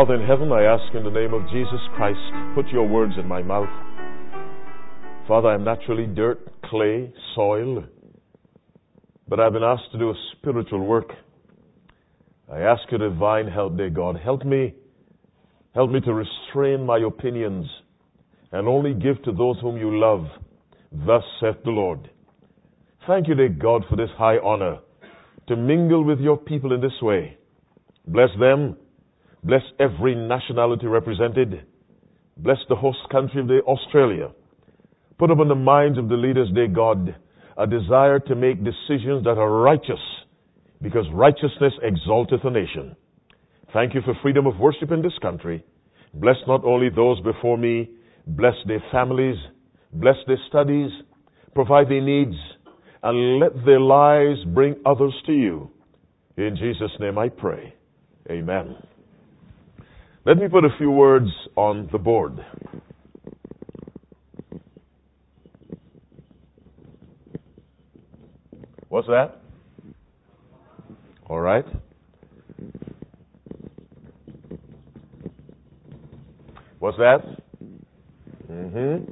Father in heaven, I ask in the name of Jesus Christ, put your words in my mouth. Father, I'm naturally dirt, clay, soil, but I've been asked to do a spiritual work. I ask your divine help, dear God. Help me to restrain my opinions and only give to those whom you love. Thus saith the Lord. Thank you, dear God, for this high honor to mingle with your people in this way. Bless them. Bless every nationality represented. Bless the host country of Australia. Put upon the minds of the leaders, dear God, a desire to make decisions that are righteous, because righteousness exalteth a nation. Thank you for freedom of worship in this country. Bless not only those before me, bless their families, bless their studies, provide their needs, and let their lives bring others to you. In Jesus' name I pray. Amen. Let me put a few words on the board. What's that? All right. What's that? And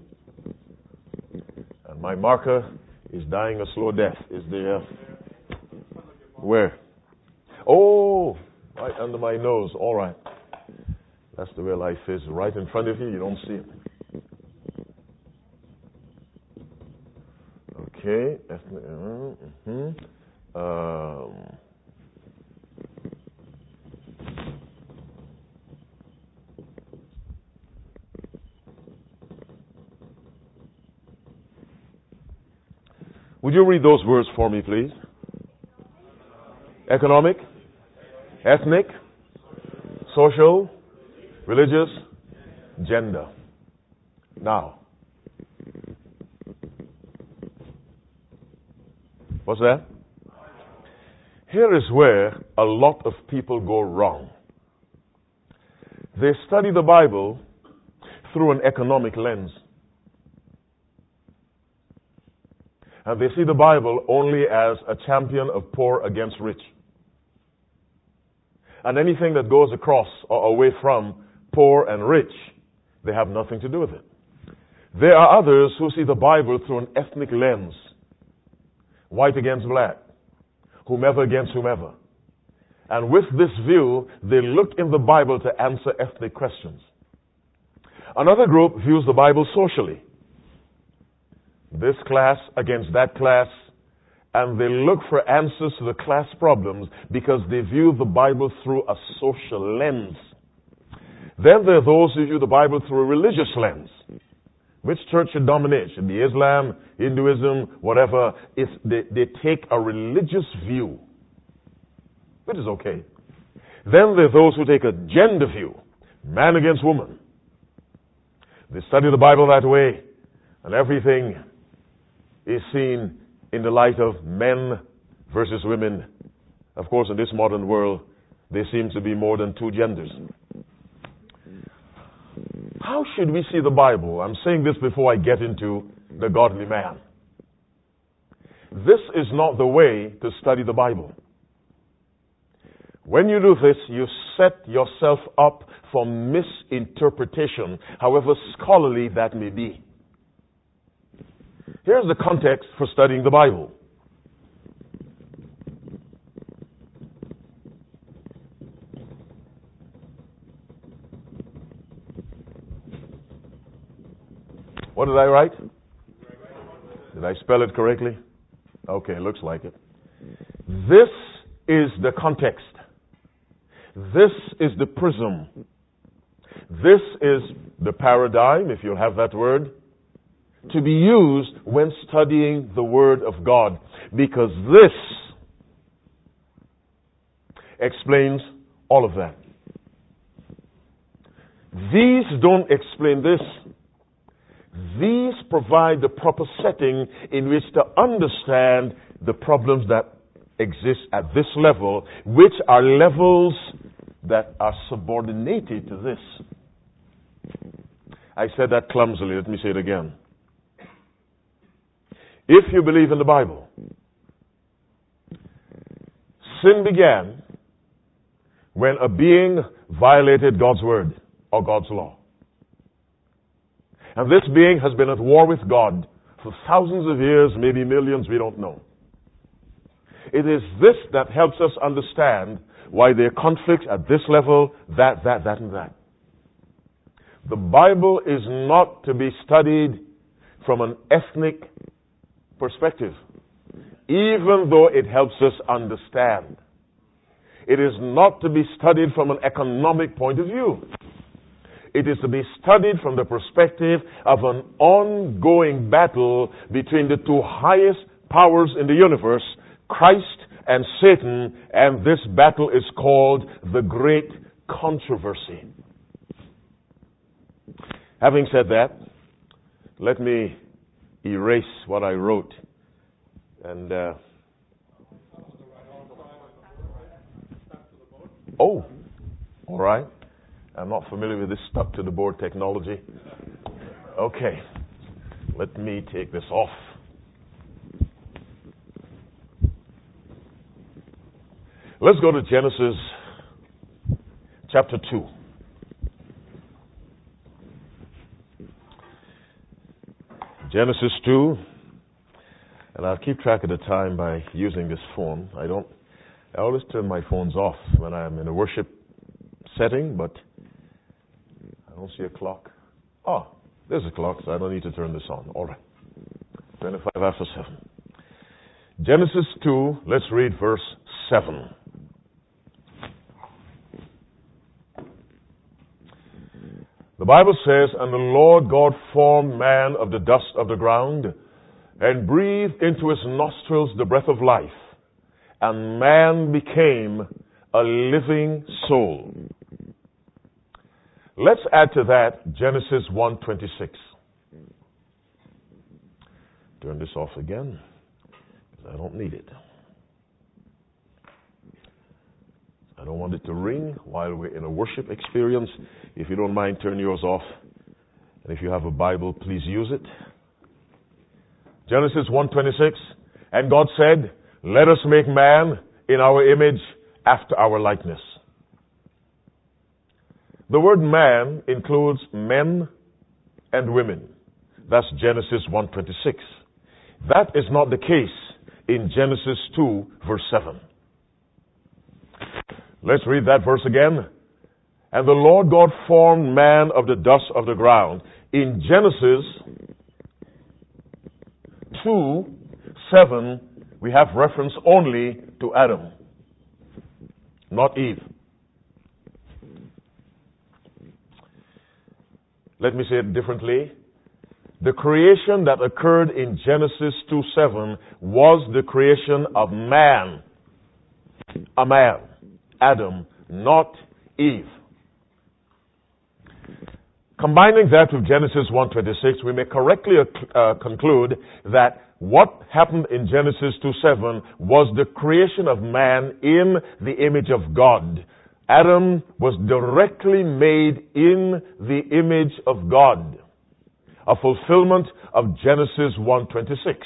my marker is dying a slow death. Is there? Where? Oh, right under my nose. All right. That's the way life is. Right in front of you, you don't see it. Okay. Would you read those words for me, please? Economic, ethnic, social, religious, gender. Now, what's that? Here is where a lot of people go wrong. They study the Bible through an economic lens. And they see the Bible only as a champion of poor against rich. And anything that goes across or away from poor and rich, they have nothing to do with it. There are others who see the Bible through an ethnic lens. White against black, whomever against whomever. And with this view, they look in the Bible to answer ethnic questions. Another group views the Bible socially. This class against that class, and they look for answers to the class problems because they view the Bible through a social lens. Then there are those who view the Bible through a religious lens. Which church should dominate? Should be Islam, Hinduism, whatever. They take a religious view, which is okay. Then there are those who take a gender view, man against woman. They study the Bible that way, and everything is seen in the light of men versus women. Of course, in this modern world, there seems to be more than two genders. How should we see the Bible? I'm saying this before I get into the godly man. This is not the way to study the Bible. When you do this, you set yourself up for misinterpretation, however scholarly that may be. Here's the context for studying the Bible. What did I write? Did I spell it correctly? Okay, looks like it. This is the context. This is the prism. This is the paradigm, if you'll have that word, to be used when studying the Word of God. Because this explains all of that. These don't explain this. These provide the proper setting in which to understand the problems that exist at this level, which are levels that are subordinated to this. I said that clumsily. Let me say it again. If you believe in the Bible, sin began when a being violated God's word or God's law. And this being has been at war with God for thousands of years, maybe millions, we don't know. It is this that helps us understand why there are conflicts at this level, that, and that. The Bible is not to be studied from an ethnic perspective, even though it helps us understand. It is not to be studied from an economic point of view. It is to be studied from the perspective of an ongoing battle between the two highest powers in the universe, Christ and Satan, and this battle is called the Great Controversy. Having said that, let me erase what I wrote. And, all right. I'm not familiar with this stuck to the board technology. Okay. Let me take this off. Let's go to Genesis chapter 2. Genesis 2, and I'll keep track of the time by using this phone. I always turn my phones off when I'm in a worship setting, but I don't see a clock. Oh, there's a clock, so I don't need to turn this on. All right. 25 after 7. Genesis 2, let's read verse 7. The Bible says, "And the Lord God formed man of the dust of the ground, and breathed into his nostrils the breath of life, and man became a living soul." Let's add to that Genesis 1:26. Turn this off again, because I don't need it. I don't want it to ring while we're in a worship experience. If you don't mind, turn yours off. And if you have a Bible, please use it. Genesis 1:26. "And God said, let us make man in our image after our likeness." The word man includes men and women. That's Genesis 1:26. That is not the case in Genesis 2, verse 7. Let's read that verse again. "And the Lord God formed man of the dust of the ground." In Genesis 2:7, we have reference only to Adam, not Eve. Let me say it differently. The creation that occurred in Genesis 2:7 was the creation of man. A man. Adam, not Eve. Combining that with Genesis 1:26, we may correctly conclude that what happened in Genesis 2:7 was the creation of man in the image of God. Adam was directly made in the image of God. A fulfillment of Genesis 1:26.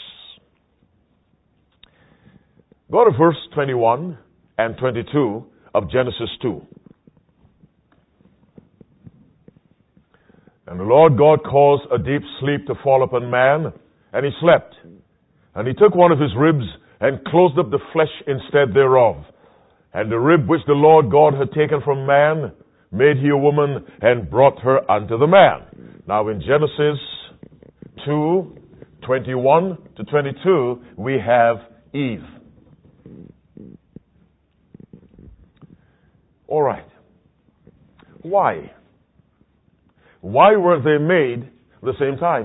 Go to verse 21 and 22 of Genesis 2. "And the Lord God caused a deep sleep to fall upon man, and he slept. And he took one of his ribs and closed up the flesh instead thereof. And the rib which the Lord God had taken from man made he a woman and brought her unto the man." Now in Genesis 2:21 to 22, we have Eve. All right. Why? Why were they made at the same time?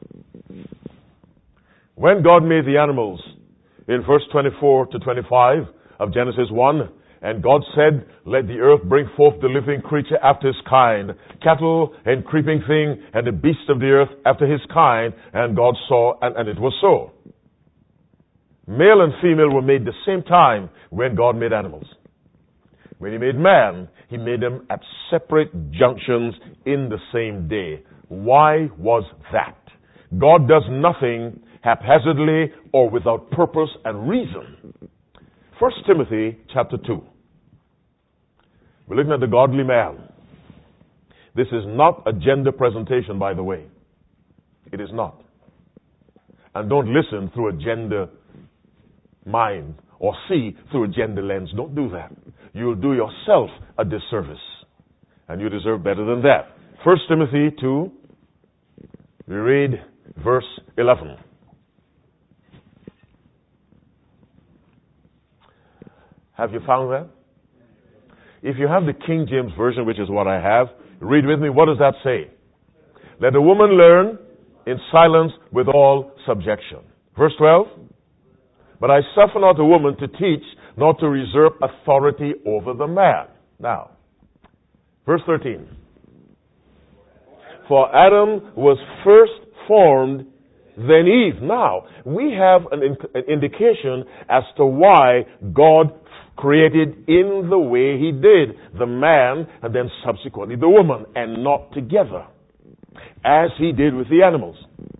When God made the animals, in verse 24 to 25 of Genesis 1, "And God said, let the earth bring forth the living creature after his kind, cattle and creeping thing, and the beasts of the earth after his kind. And God saw, and it was so." Male and female were made the same time when God made animals. When he made man, he made them at separate junctions in the same day. Why was that? God does nothing haphazardly or without purpose and reason. 1 Timothy chapter 2. We're looking at the godly man. This is not a gender presentation, by the way. It is not. And don't listen through a gender mind or see through a gender lens. Don't do that. You'll do yourself a disservice. And you deserve better than that. 1 Timothy 2, we read verse 11. Have you found that? If you have the King James Version, which is what I have, read with me. What does that say? Let a woman learn in silence with all subjection. Verse 12. But I suffer not a woman to teach, nor to reserve authority over the man. Now, verse 13. For Adam was first formed, then Eve. Now, we have an indication as to why God created in the way he did the man and then subsequently the woman, and not together, as he did with the animals.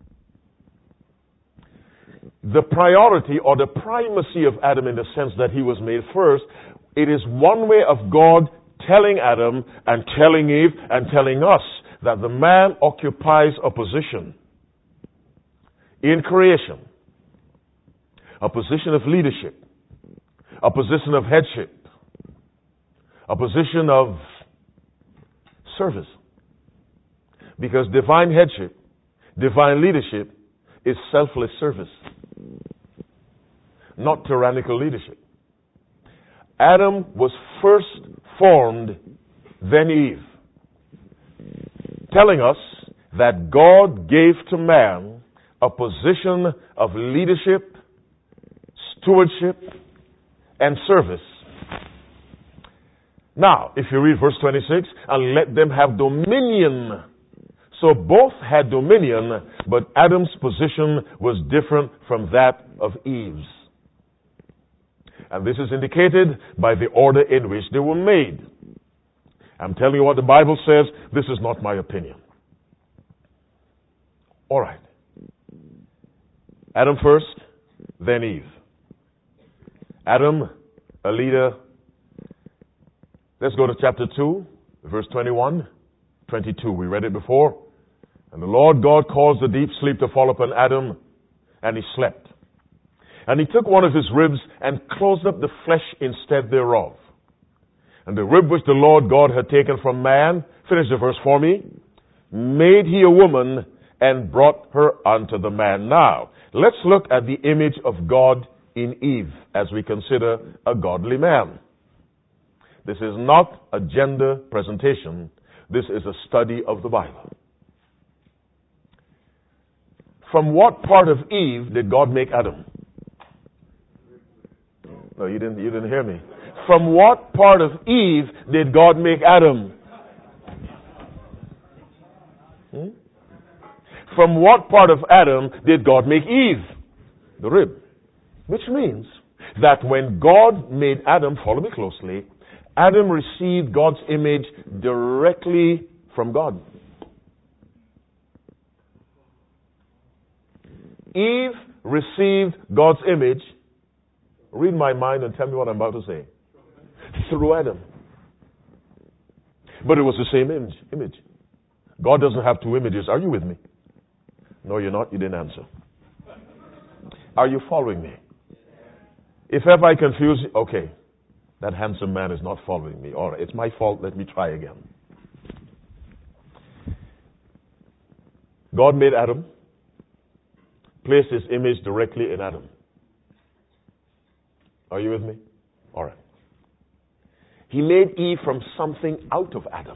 The priority or the primacy of Adam, in the sense that he was made first, it is one way of God telling Adam and telling Eve and telling us that the man occupies a position in creation, a position of leadership, a position of headship, a position of service. Because divine headship, divine leadership is selfless service, not tyrannical leadership. Adam was first formed, then Eve, telling us that God gave to man a position of leadership, stewardship, and service. Now, if you read verse 26, and let them have dominion. So both had dominion, but Adam's position was different from that of Eve's. And this is indicated by the order in which they were made. I'm telling you what the Bible says. This is not my opinion. All right. Adam first, then Eve. Adam, a leader. Let's go to chapter 2, verse 21, 22. We read it before. And the Lord God caused a deep sleep to fall upon Adam, and he slept. And he took one of his ribs and closed up the flesh instead thereof. And the rib which the Lord God had taken from man, finish the verse for me, made he a woman and brought her unto the man. Now, let's look at the image of God in Eve as we consider a godly man. This is not a gender presentation. This is a study of the Bible. From what part of Eve did God make Adam? No, you didn't hear me. From what part of Eve did God make Adam? From what part of Adam did God make Eve? The rib. Which means that when God made Adam, follow me closely, Adam received God's image directly from God. Eve received God's image, read my mind and tell me what I'm about to say, through Adam. But it was the same image. God doesn't have two images. Are you with me? No, you're not. You didn't answer. Are you following me? If ever I confuse you, okay, that handsome man is not following me. All right, it's my fault. Let me try again. God made Adam, placed his image directly in Adam. Are you with me? All right. He made Eve from something out of Adam.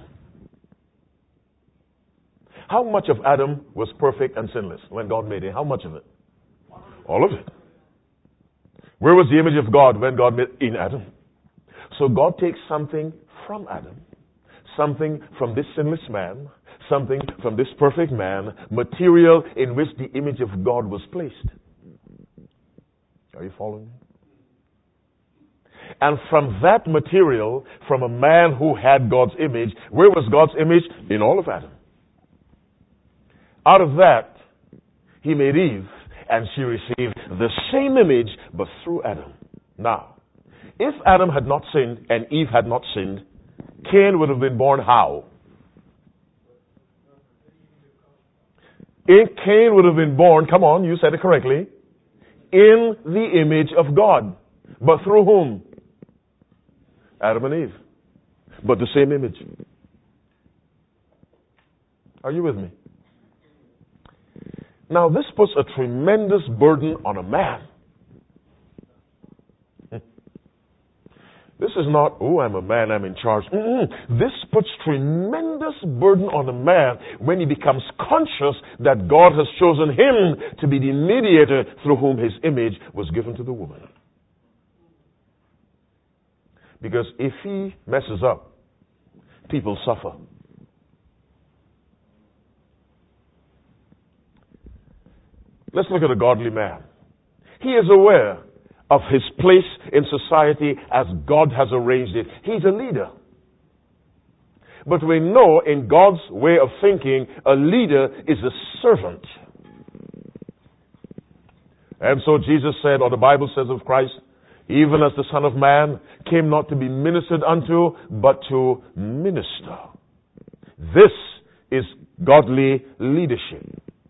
How much of Adam was perfect and sinless when God made it? How much of it? All of it. Where was the image of God when God made in Adam? So God takes something from Adam, something from this sinless man, something from this perfect man, material in which the image of God was placed. Are you following me? And from that material, from a man who had God's image, where was God's image? In all of Adam. Out of that, he made Eve, and she received the same image, but through Adam. Now, if Adam had not sinned and Eve had not sinned, Cain would have been born how? Cain would have been born, come on, you said it correctly, in the image of God. But through whom? Adam and Eve. But the same image. Are you with me? Now this puts a tremendous burden on a man. This is not, oh, I'm a man, I'm in charge. This puts tremendous burden on a man when he becomes conscious that God has chosen him to be the mediator through whom his image was given to the woman. Because if he messes up, people suffer. Let's look at a godly man. He is aware of his place in society as God has arranged it. He's a leader. But we know in God's way of thinking, a leader is a servant. And so Jesus said, or the Bible says of Christ, even as the Son of Man came not to be ministered unto, but to minister. This is godly leadership.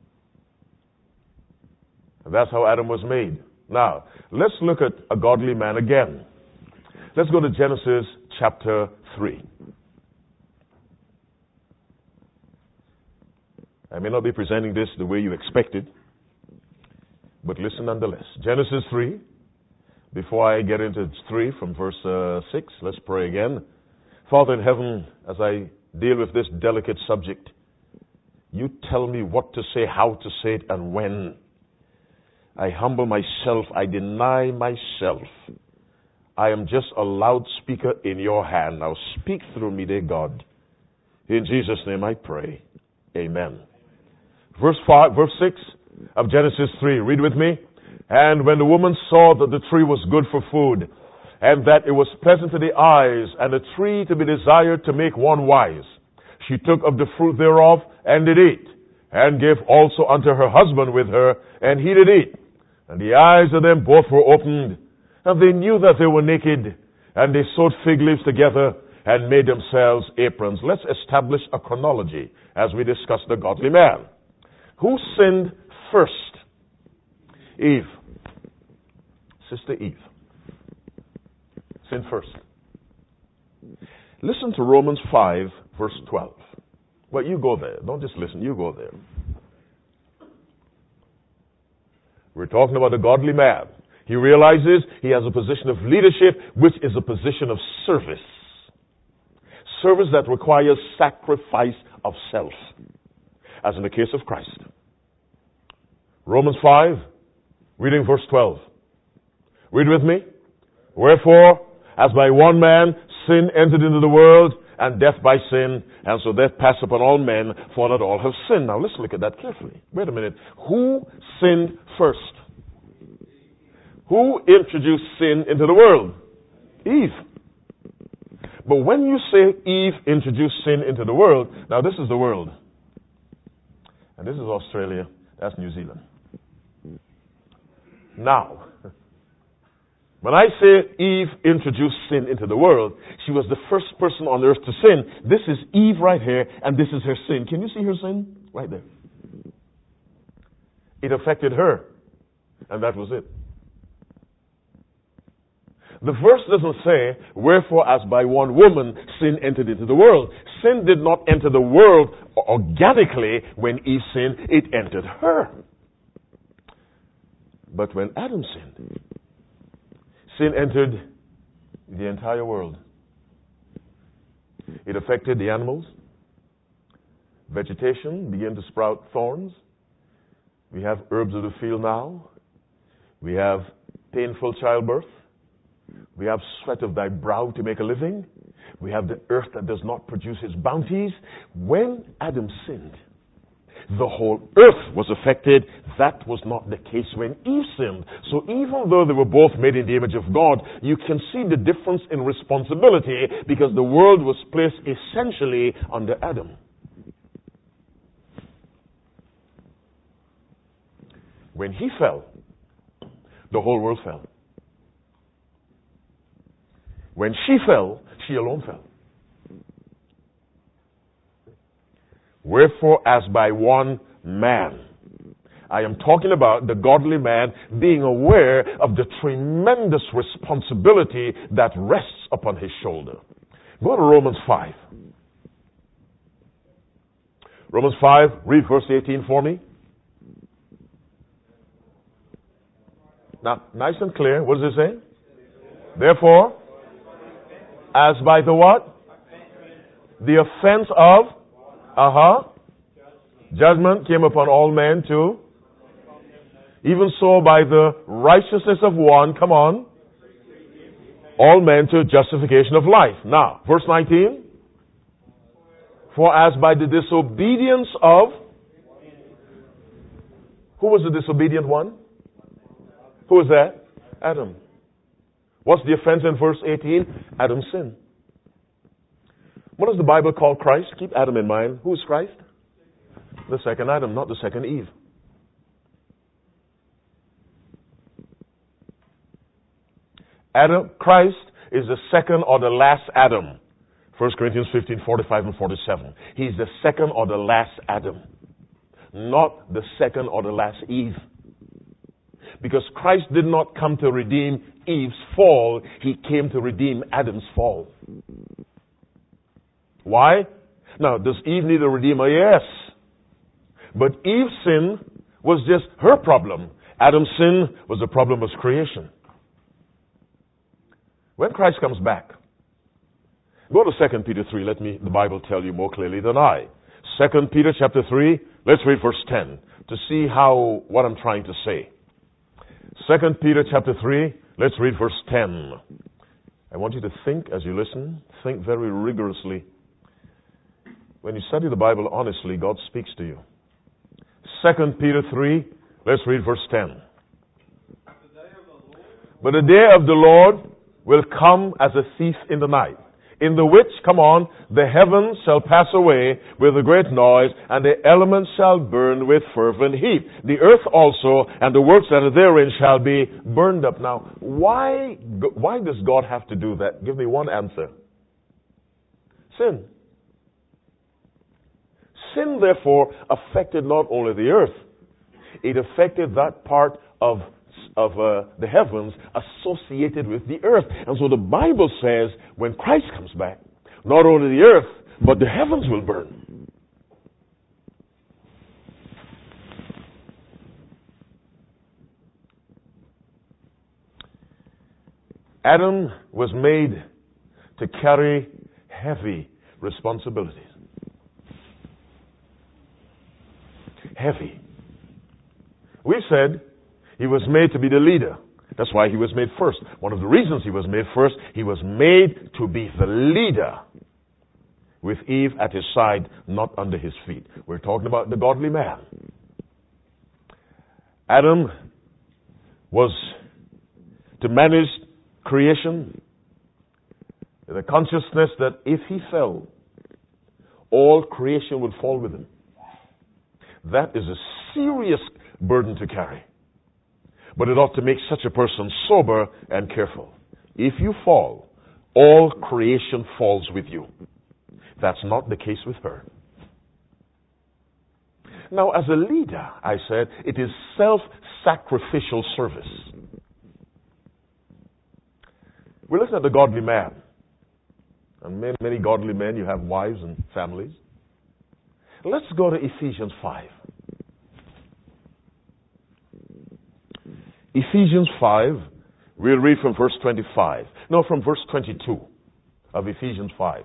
And that's how Adam was made. Now, let's look at a godly man again. Let's go to Genesis chapter 3. I may not be presenting this the way you expected, but listen nonetheless. Genesis 3. Before I get into 3 from verse 6, let's pray again. Father in heaven, as I deal with this delicate subject, you tell me what to say, how to say it, and when. I humble myself. I deny myself. I am just a loudspeaker in your hand. Now speak through me, dear God. In Jesus' name I pray. Amen. Verse 6 of Genesis 3. Read with me. And when the woman saw that the tree was good for food, and that it was pleasant to the eyes, and a tree to be desired to make one wise, she took of the fruit thereof, and did eat, and gave also unto her husband with her, and he did eat. And the eyes of them both were opened, and they knew that they were naked, and they sewed fig leaves together, and made themselves aprons. Let's establish a chronology as we discuss the godly man. Who sinned first? Eve. Sister Eve. Sinned first. Listen to Romans 5, verse 12. Well, you go there. Don't just listen. You go there. We're talking about a godly man. He realizes he has a position of leadership, which is a position of service. Service that requires sacrifice of self, as in the case of Christ. Romans 5, reading verse 12. Read with me. Wherefore, as by one man sin entered into the world, and death by sin, and so death passed upon all men, for that all have sinned. Now let's look at that carefully. Wait a minute. Who sinned first? Who introduced sin into the world? Eve. But when you say Eve introduced sin into the world, now this is the world. And this is Australia. That's New Zealand. Now, when I say Eve introduced sin into the world, she was the first person on earth to sin. This is Eve right here, and this is her sin. Can you see her sin? Right there. It affected her, and that was it. The verse doesn't say, wherefore as by one woman sin entered into the world. Sin did not enter the world organically when Eve sinned. It entered her. But when Adam sinned, sin entered the entire world. It affected the animals. Vegetation began to sprout thorns. We have herbs of the field now. We have painful childbirth. We have sweat of thy brow to make a living. We have the earth that does not produce its bounties. When Adam sinned, the whole earth was affected. That was not the case when Eve sinned. So even though they were both made in the image of God, you can see the difference in responsibility because the world was placed essentially under Adam. When he fell, the whole world fell. When she fell, she alone fell. Wherefore, as by one man. I am talking about the godly man being aware of the tremendous responsibility that rests upon his shoulder. Go to Romans 5. Romans 5, read verse 18 for me. Now, nice and clear. What does it say? Therefore, as by the what? The offense of judgment came upon all men too. Even so by the righteousness of one, come on, all men to justification of life. Now, verse 19. For as by the disobedience of, who was the disobedient one? Who was that? Adam. What's the offense in verse 18? Adam's sin. What does the Bible call Christ? Keep Adam in mind. Who is Christ? The second Adam, not the second Eve. Christ is the second or the last Adam. 1 Corinthians 15, 45 and 47. He's the second or the last Adam. Not the second or the last Eve. Because Christ did not come to redeem Eve's fall. He came to redeem Adam's fall. Why? Now, does Eve need a redeemer? Yes. But Eve's sin was just her problem. Adam's sin was the problem of creation. When Christ comes back, go to 2 Peter 3. Let me, the Bible tell you more clearly than I. 2 Peter chapter 3, let's read verse 10 to see what I'm trying to say. 2 Peter chapter 3, let's read verse 10. I want you to think as you listen. Think very rigorously. When you study the Bible honestly, God speaks to you. 2 Peter 3, let's read verse 10. But the day of the Lord will come as a thief in the night, in the which, come on, the heavens shall pass away with a great noise, and the elements shall burn with fervent heat. The earth also and the works that are therein shall be burned up. Now, why does God have to do that? Give me one answer. Sin. Sin, therefore, affected not only the earth, it affected that part of the heavens associated with the earth. And so the Bible says when Christ comes back, not only the earth, but the heavens will burn. Adam was made to carry heavy responsibilities. Heavy. We said he was made to be the leader. That's why he was made first. One of the reasons he was made first, he was made to be the leader with Eve at his side, not under his feet. We're talking about the godly man. Adam was to manage creation with a consciousness that if he fell, all creation would fall with him. That is a serious burden to carry. But it ought to make such a person sober and careful. If you fall, all creation falls with you. That's not the case with her. Now, as a leader, I said, it is self-sacrificial service. We're looking at the godly man. And many godly men, you have wives and families. Let's go to Ephesians 5. Ephesians 5, we'll read from verse 25. No, from verse 22 of Ephesians 5.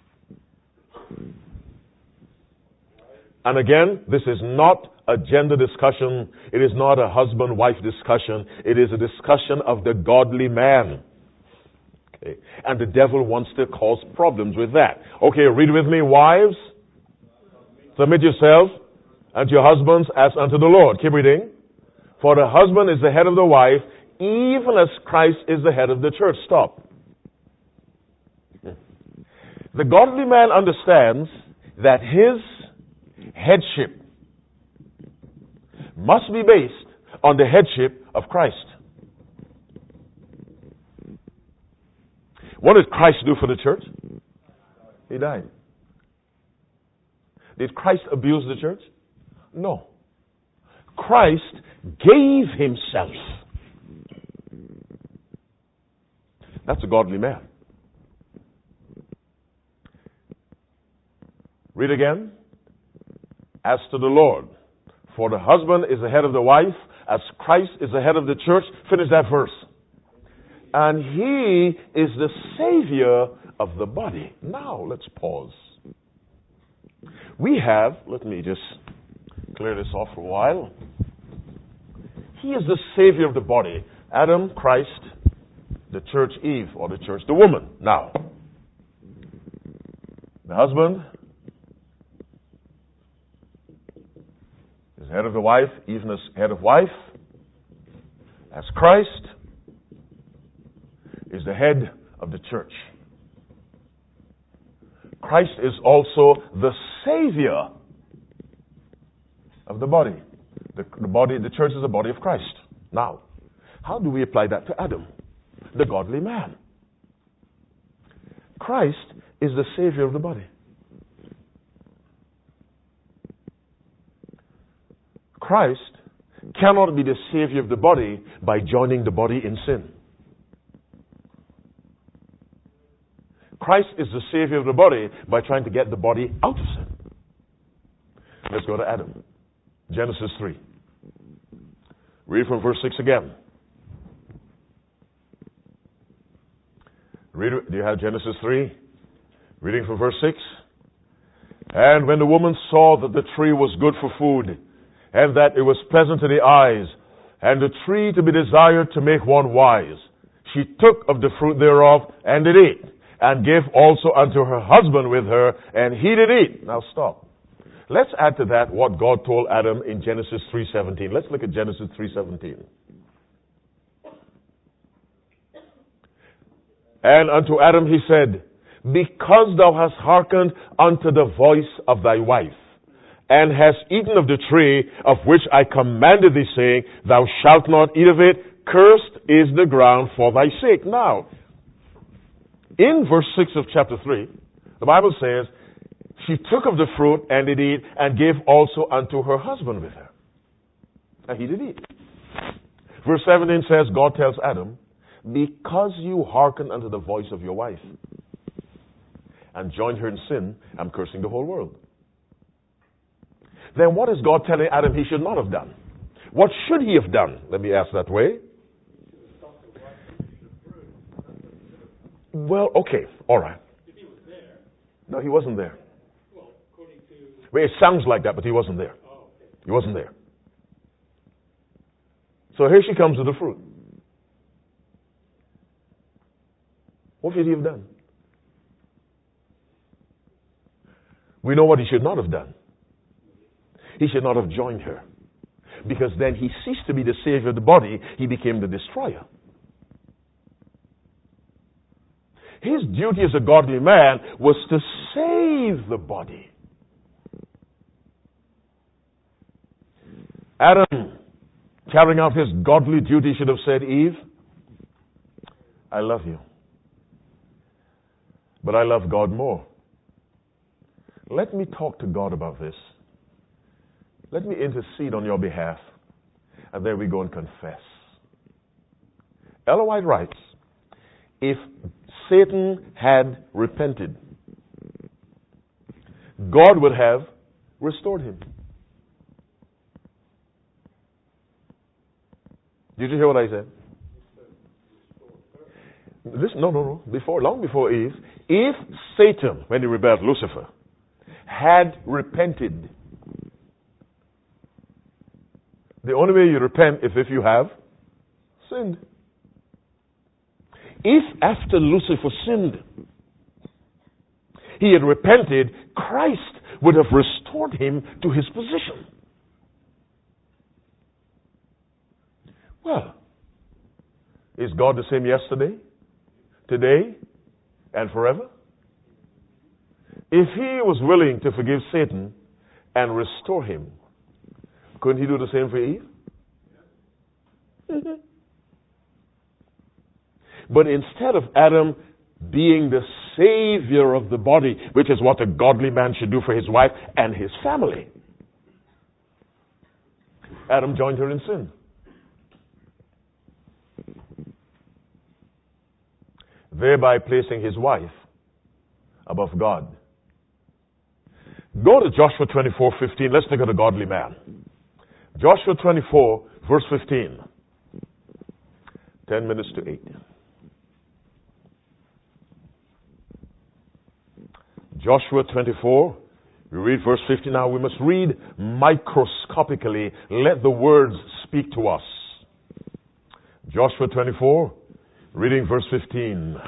And again, this is not a gender discussion. It is not a husband-wife discussion. It is a discussion of the godly man. Okay. And the devil wants to cause problems with that. Okay, read with me. Wives, submit yourselves unto your husbands as unto the Lord. Keep reading. For the husband is the head of the wife, even as Christ is the head of the church. Stop. The godly man understands that his headship must be based on the headship of Christ. What did Christ do for the church? He died. Did Christ abuse the church? No. Christ gave himself. That's a godly man. Read again. As to the Lord, for the husband is the head of the wife, as Christ is the head of the church. Finish that verse. And he is the Savior of the body. Now, let's pause. We have, let me just clear this off for a while. He is the Savior of the body. Adam, Christ, the church, Eve, or the church, the woman. Now, the husband is head of the wife, even as head of wife, as Christ is the head of the church. Christ is also the Savior of the body. The church is the body of Christ. Now, how do we apply that to Adam, the godly man? Christ is the Savior of the body. Christ cannot be the Savior of the body by joining the body in sin. Christ is the Savior of the body by trying to get the body out of sin. Let's go to Adam. Genesis 3. Read from verse 6 again. Do you have Genesis 3? Reading from verse 6. And when the woman saw that the tree was good for food, and that it was pleasant to the eyes, and the tree to be desired to make one wise, she took of the fruit thereof, and did eat, and gave also unto her husband with her, and he did eat. Now stop. Let's add to that what God told Adam in Genesis 3:17. Let's look at Genesis 3:17. And unto Adam he said, because thou hast hearkened unto the voice of thy wife, and hast eaten of the tree of which I commanded thee, saying, thou shalt not eat of it, cursed is the ground for thy sake. Now, in verse 6 of chapter 3, the Bible says, she took of the fruit and did eat, and gave also unto her husband with her. And he did eat. Verse 17 says, God tells Adam, because you hearken unto the voice of your wife, and joined her in sin, I'm cursing the whole world. Then what is God telling Adam he should not have done? What should he have done? Let me ask that way. Well, okay, all right. If he was there. No, he wasn't there. Well, according to... Well, it sounds like that, but he wasn't there. Oh, okay. He wasn't there. So here she comes with the fruit. What should he have done? We know what he should not have done. He should not have joined her. Because then he ceased to be the Savior of the body. He became the destroyer. His duty as a godly man was to save the body. Adam, carrying out his godly duty, should have said, Eve, I love you. But I love God more. Let me talk to God about this. Let me intercede on your behalf. And there we go and confess. Ellen White writes, if Satan had repented, God would have restored him. Did you hear what I said? No. Long before Eve. If Satan, when he rebelled, Lucifer, had repented, the only way you repent is if you have sinned. If after Lucifer sinned, he had repented, Christ would have restored him to his position. Well, is God the same yesterday, today, and forever? If he was willing to forgive Satan and restore him, couldn't he do the same for Eve? But instead of Adam being the Savior of the body, which is what a godly man should do for his wife and his family. Adam joined her in sin. Thereby placing his wife above God. Go to Joshua 24:15. Let's look at a godly man. Joshua 24, verse 15. 10 minutes to 8. Joshua 24, we read verse 15. Now we must read microscopically. Let the words speak to us. Joshua 24, reading verse 15.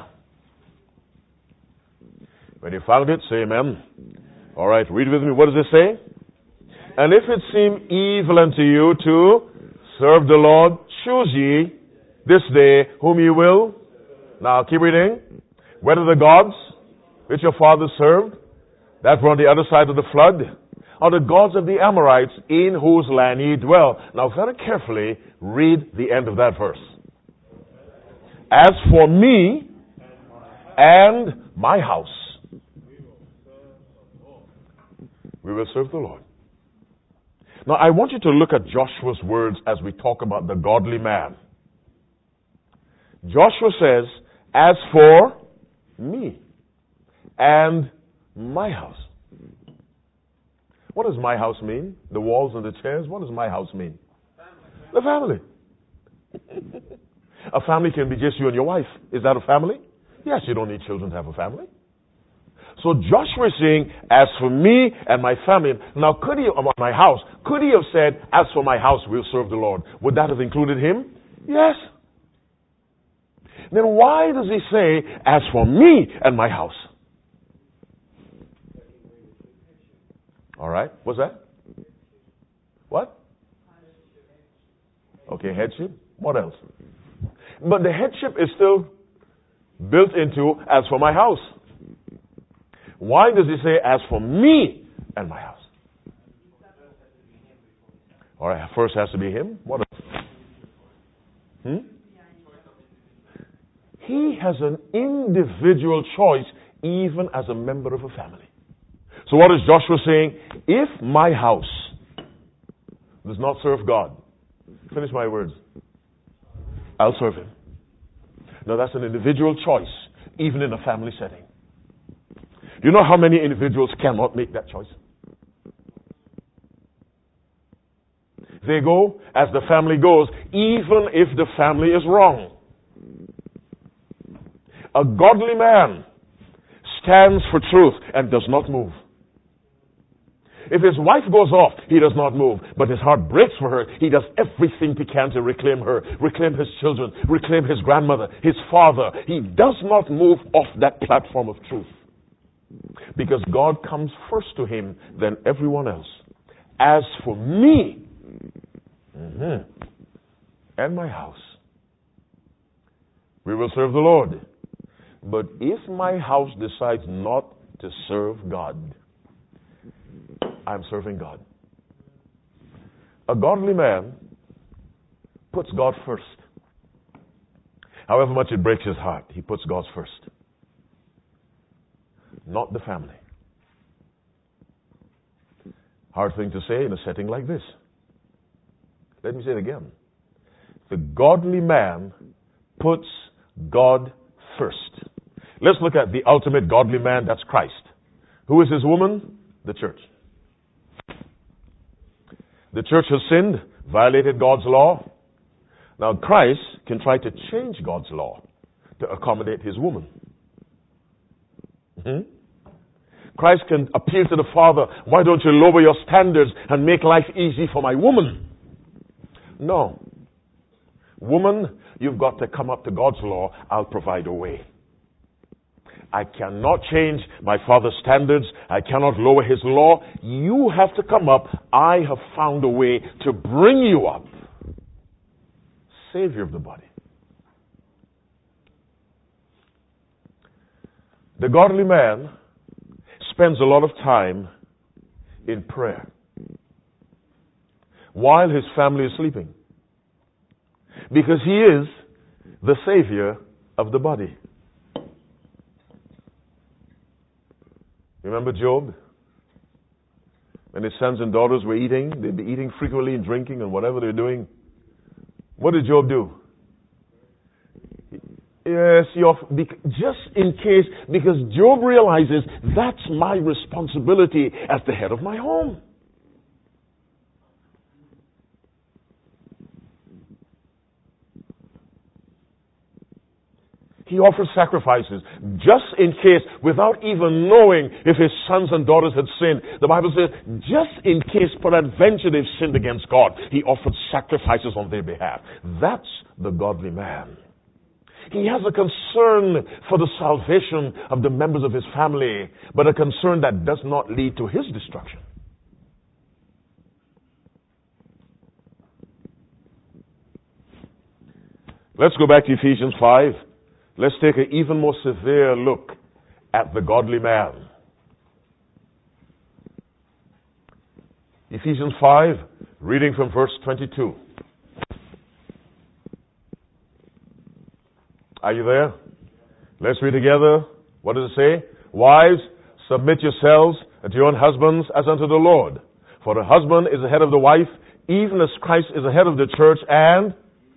When you found it, say amen. All right, read with me. What does it say? And if it seem evil unto you to serve the Lord, choose ye this day whom ye will. Now keep reading. Whether the gods which your fathers served, that were on the other side of the flood, or the gods of the Amorites in whose land ye dwell. Now very carefully read the end of that verse. As for me and my house, we will serve the Lord. Now I want you to look at Joshua's words as we talk about the godly man. Joshua says, as for me and my house. What does my house mean? The walls and the chairs? What does my house mean? The family. A family can be just you and your wife. Is that a family? Yes, you don't need children to have a family. So Joshua is saying, as for me and my family. Now, could he, about my house, could he have said, as for my house, we'll serve the Lord? Would that have included him? Yes. Then why does he say, as for me and my house? All right. What's that? What? Okay, headship. What else? But the headship is still built into, as for my house. Why does he say, as for me and my house? All right, first has to be him. What else? He has an individual choice, even as a member of a family. So what is Joshua saying? If my house does not serve God, finish my words, I'll serve him. Now that's an individual choice, even in a family setting. You know how many individuals cannot make that choice? They go as the family goes, even if the family is wrong. A godly man stands for truth and does not move. If his wife goes off, he does not move. But his heart breaks for her. He does everything he can to reclaim her, reclaim his children, reclaim his grandmother, his father. He does not move off that platform of truth. Because God comes first to him than everyone else. As for me and my house, we will serve the Lord. But if my house decides not to serve God, I'm serving God. A godly man puts God first. However much it breaks his heart, he puts God first. Not the family. Hard thing to say in a setting like this. Let me say it again. The godly man puts God first. Let's look at the ultimate godly man, that's Christ. Who is his woman? The church. The church has sinned, violated God's law. Now Christ can try to change God's law to accommodate his woman. Christ can appeal to the Father, why don't you lower your standards and make life easy for my woman? No. Woman, you've got to come up to God's law. I'll provide a way. I cannot change my Father's standards. I cannot lower his law. You have to come up. I have found a way to bring you up. Savior of the body. The godly man spends a lot of time in prayer while his family is sleeping. Because he is the Savior of the body. Remember Job? When his sons and daughters were eating, they'd be eating frequently and drinking and whatever they're doing. What did Job do? Yes, just in case, because Job realizes that's my responsibility as the head of my home. He offers sacrifices just in case, without even knowing if his sons and daughters had sinned. The Bible says, just in case, peradventure they've sinned against God, he offered sacrifices on their behalf. That's the godly man. He has a concern for the salvation of the members of his family, but a concern that does not lead to his destruction. Let's go back to Ephesians 5. Let's take an even more severe look at the godly man. Ephesians 5, reading from verse 22. Are you there? Let's read together. What does it say? Wives, submit yourselves to your own husbands as unto the Lord. For the husband is the head of the wife, even as Christ is the head of the church, and...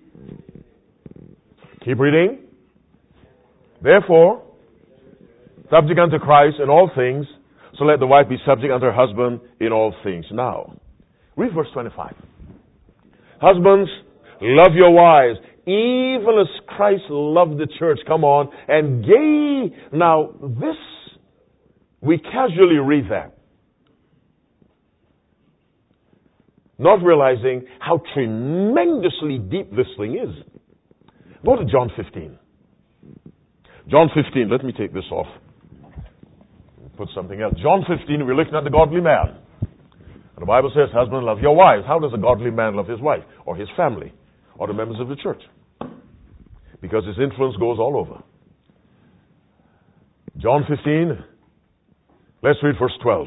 Keep reading. Therefore, subject unto Christ in all things, so let the wife be subject unto her husband in all things. Now, read verse 25. Husbands, love your wives, even as Christ loved the church. Come on. And gave. Now, this, we casually read that, not realizing how tremendously deep this thing is. Go to John 15. John 15, let me take this off. Put something else. John 15, we're looking at the godly man. And the Bible says, husband, love your wives. How does a godly man love his wife or his family or the members of the church? Because his influence goes all over. John 15, let's read verse 12.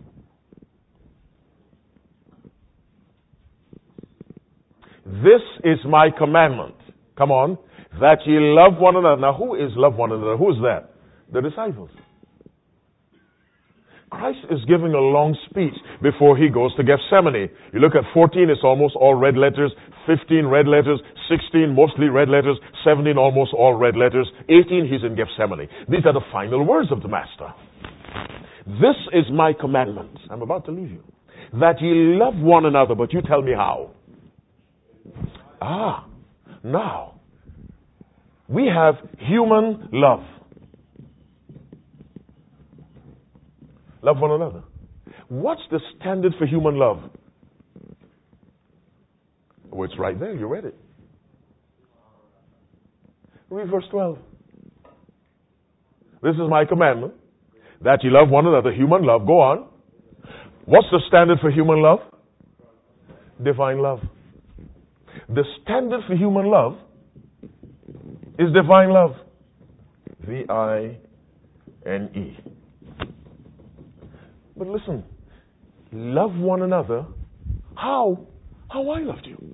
This is my commandment. Come on. That ye love one another. Now, who is love one another? Who is that? The disciples. Christ is giving a long speech before he goes to Gethsemane. You look at 14, it's almost all red letters. 15, red letters. 16, mostly red letters. 17, almost all red letters. 18, he's in Gethsemane. These are the final words of the Master. This is my commandment. I'm about to leave you. That ye love one another, but you tell me how. Now, we have human love. Love one another. What's the standard for human love? Oh, it's right there. You read it. Read verse 12. This is my commandment, that you love one another. Human love. Go on. What's the standard for human love? Divine love. The standard for human love is divine love. V-I-N-E. But listen, love one another. How? How I loved you.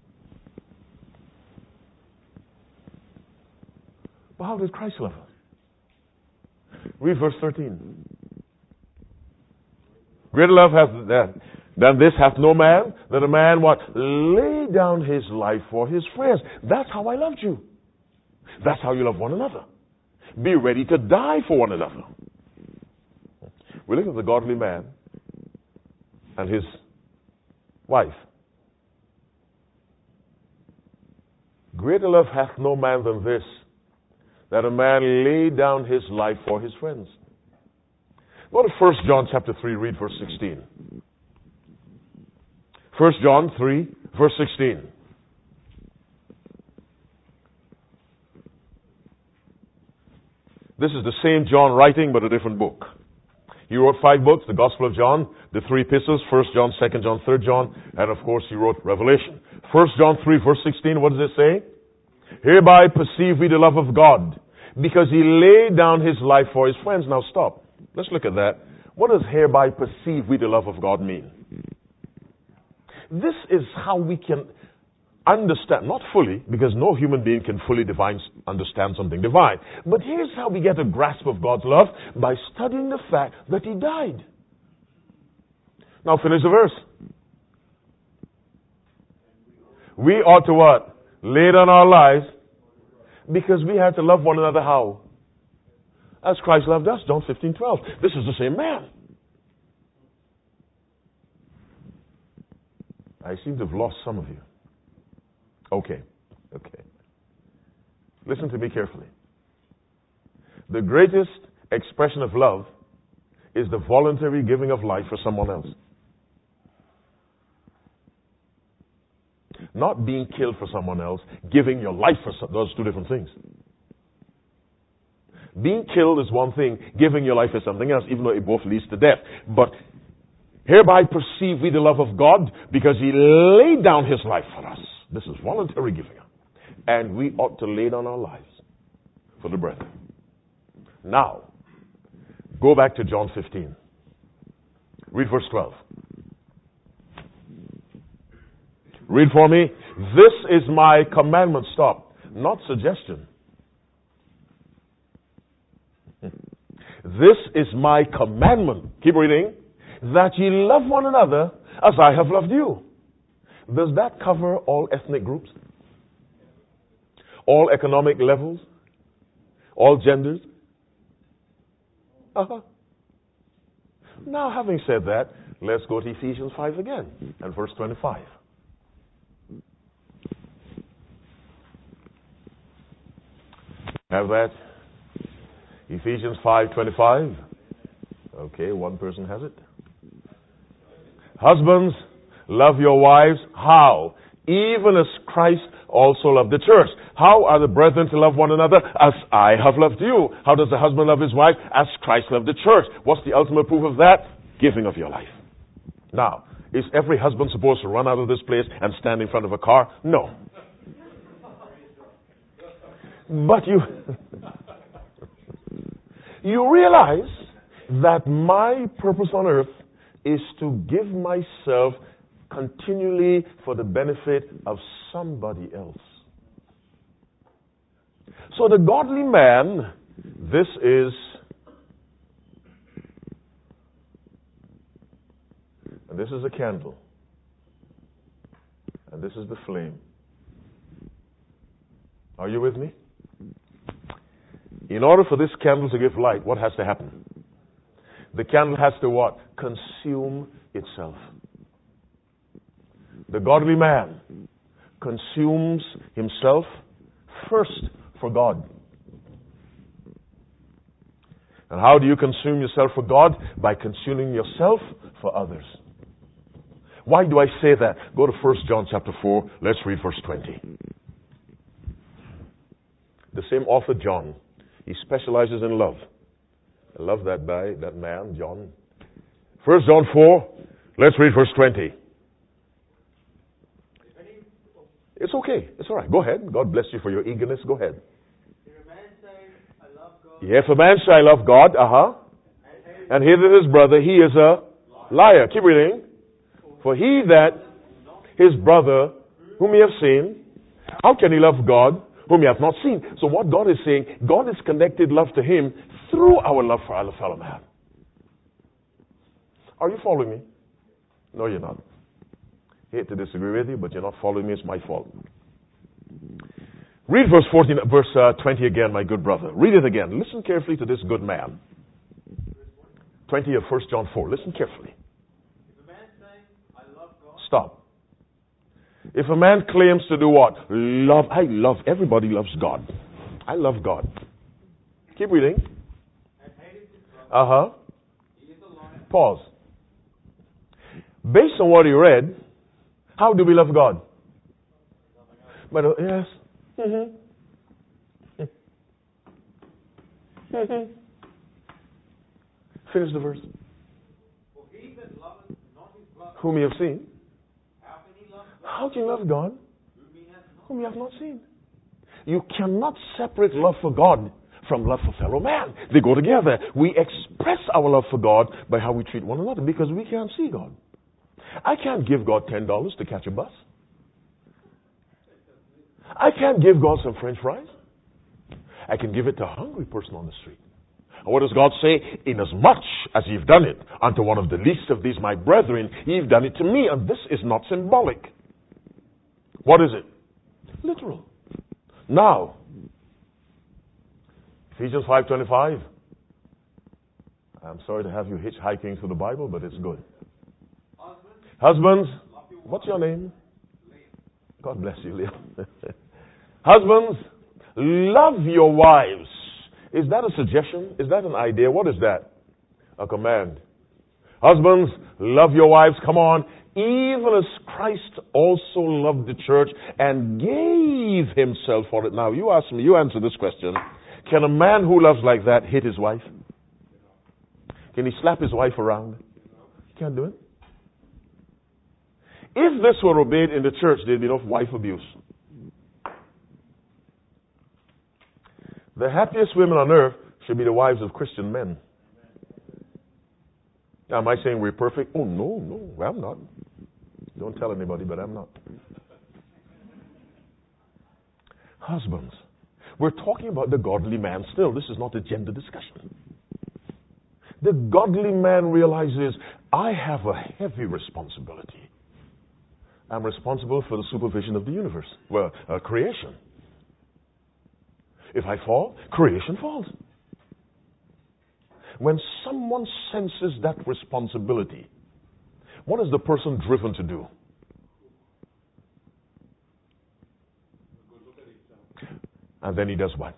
But how did Christ love us? Read verse 13. Greater love than this hath no man, that a man what? Lay down his life for his friends. That's how I loved you. That's how you love one another. Be ready to die for one another. We look at the godly man and his wife. Greater love hath no man than this, that a man lay down his life for his friends. Go to 1 John chapter 3, read verse 16. 1 John 3, verse 16. This is the same John writing, but a different book. He wrote 5 books, the Gospel of John, the 3 epistles, 1 John, 2 John, 3 John, and of course he wrote Revelation. 1 John 3, verse 16, what does it say? Hereby perceive we the love of God, because he laid down his life for his friends. Now stop. Let's look at that. What does hereby perceive we the love of God mean? This is how we can understand, not fully, because no human being can fully understand something divine. But here's how we get a grasp of God's love, by studying the fact that He died. Now finish the verse. We ought to what? Lay down our lives, because we had to love one another how? As Christ loved us, John 15:12. This is the same man. I seem to have lost some of you. Okay. Listen to me carefully. The greatest expression of love is the voluntary giving of life for someone else. Not being killed for someone else, giving your life for those two different things. Being killed is one thing, giving your life is something else, even though it both leads to death. But hereby perceive we the love of God, because He laid down His life for us. This is voluntary giving up. And we ought to lay down our lives for the brethren. Now, go back to John 15. Read verse 12. Read for me. This is my commandment. Stop. Not suggestion. This is my commandment. Keep reading. That ye love one another as I have loved you. Does that cover all ethnic groups? All economic levels? All genders? Now, having said that, let's go to Ephesians 5 again and verse 25. Have that? Ephesians 5:25. Okay, one person has it. Husbands, love your wives. How? Even as Christ also loved the church. How are the brethren to love one another? As I have loved you. How does the husband love his wife? As Christ loved the church. What's the ultimate proof of that? Giving of your life. Now, is every husband supposed to run out of this place and stand in front of a car? No. But you realize that my purpose on earth is to give myself continually for the benefit of somebody else. So the godly man, this is, and this is a candle, and this is the flame. Are you with me? In order for this candle to give light, what has to happen? The candle has to what? Consume itself. The godly man consumes himself first for God. And how do you consume yourself for God? By consuming yourself for others. Why do I say that? Go to 1 John chapter 4. Let's read verse 20. The same author, John, he specializes in love. I love that guy, that man, John. 1 John 4. Let's read verse 20. It's okay. It's all right. Go ahead. God bless you for your eagerness. Go ahead. If a man say, I love God, If a man say, I love God, and hateth his brother, he is a liar. Keep reading. For he that his brother, whom he hath seen, how can he love God, whom he hath not seen? So what God is saying, God has connected love to him through our love for our fellow man. Are you following me? No, you're not. Hate to disagree with you, but you're not following me. It's my fault. Read verse 20 again, my good brother. Read it again. Listen carefully to this good man. 20 of 1 John 4. Listen carefully. if a man say, I love God, Stop. If a man claims to do what? Everybody loves God. I love God. Keep reading. and hateth his brother, he is a liar. Pause. Based on what you read, how do we love God? But yes. Finish the verse. For he that loveth not his brother, Whom you have seen. how can he love God, How can you love God whom he hath not? whom you have not seen? You cannot separate love for God from love for fellow man. They go together. We express our love for God by how we treat one another, because we can't see God. I can't give God $10 to catch a bus. I can't give God some French fries. I can give it to a hungry person on the street. And what does God say? Inasmuch as you've done it unto one of the least of these my brethren, you've done it to me. And this is not symbolic. What is it? Literal. Now, Ephesians 5:25. I'm sorry to have you hitchhiking through the Bible, but it's good. Husbands, what's your name? God bless you, Leah. Husbands, love your wives. Is that a suggestion? Is that an idea? What is that? A command. Husbands, love your wives. Come on. Even as Christ also loved the church and gave himself for it. Now, you ask me, you answer this question. Can a man who loves like that hit his wife? Can he slap his wife around? He can't do it. If this were obeyed in the church, there'd be enough wife abuse. The happiest women on earth should be the wives of Christian men. Now, am I saying we're perfect? Oh, no, I'm not. Don't tell anybody, but I'm not. Husbands, we're talking about the godly man still. This is not a gender discussion. The godly man realizes, I have a heavy responsibility. I'm responsible for the supervision of the universe, creation. If I fall, creation falls. When someone senses that responsibility, what is the person driven to do? And then he does what?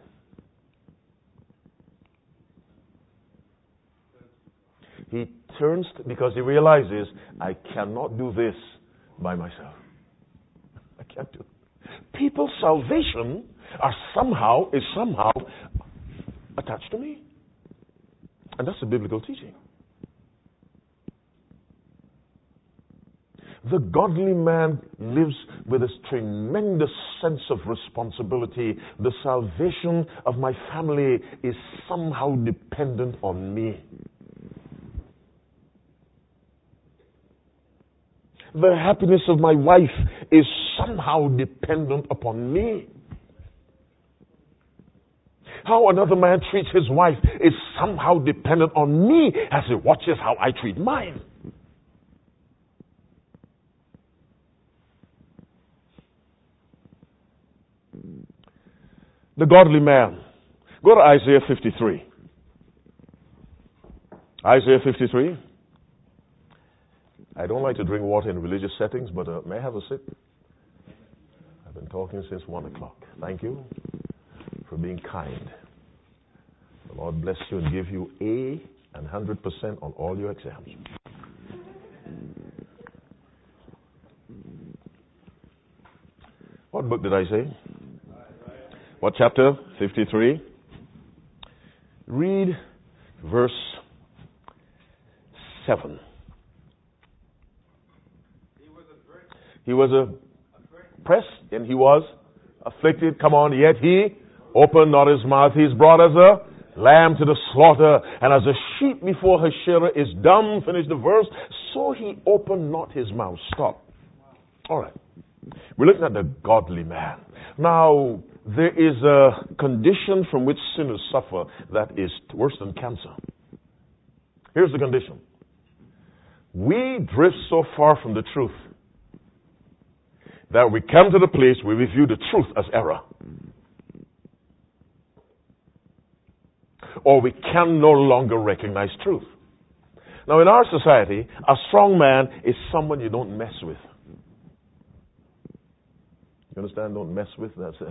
He turns because he realizes, I cannot do this by myself. I can't do it. People's salvation is somehow attached to me. And that's a biblical teaching. The godly man lives with this tremendous sense of responsibility. The salvation of my family is somehow dependent on me. The happiness of my wife is somehow dependent upon me. How another man treats his wife is somehow dependent on me as he watches how I treat mine. The godly man. Go to Isaiah 53. Isaiah 53. I don't like to drink water in religious settings, but may I have a sip? I've been talking since 1 o'clock. Thank you for being kind. The Lord bless you and give you A and 100% on all your exams. What book did I say? What chapter? 53. Read verse 7. He was oppressed and he was afflicted. Come on, yet he opened not his mouth. He is brought as a lamb to the slaughter, and as a sheep before her shearer is dumb. Finish the verse. So he opened not his mouth. Stop. All right. We're looking at the godly man. Now, there is a condition from which sinners suffer that is worse than cancer. Here's the condition. We drift so far from the truth that we come to the place where we view the truth as error. Or we can no longer recognize truth. Now, in our society, a strong man is someone you don't mess with. You understand? Don't mess with. That's it.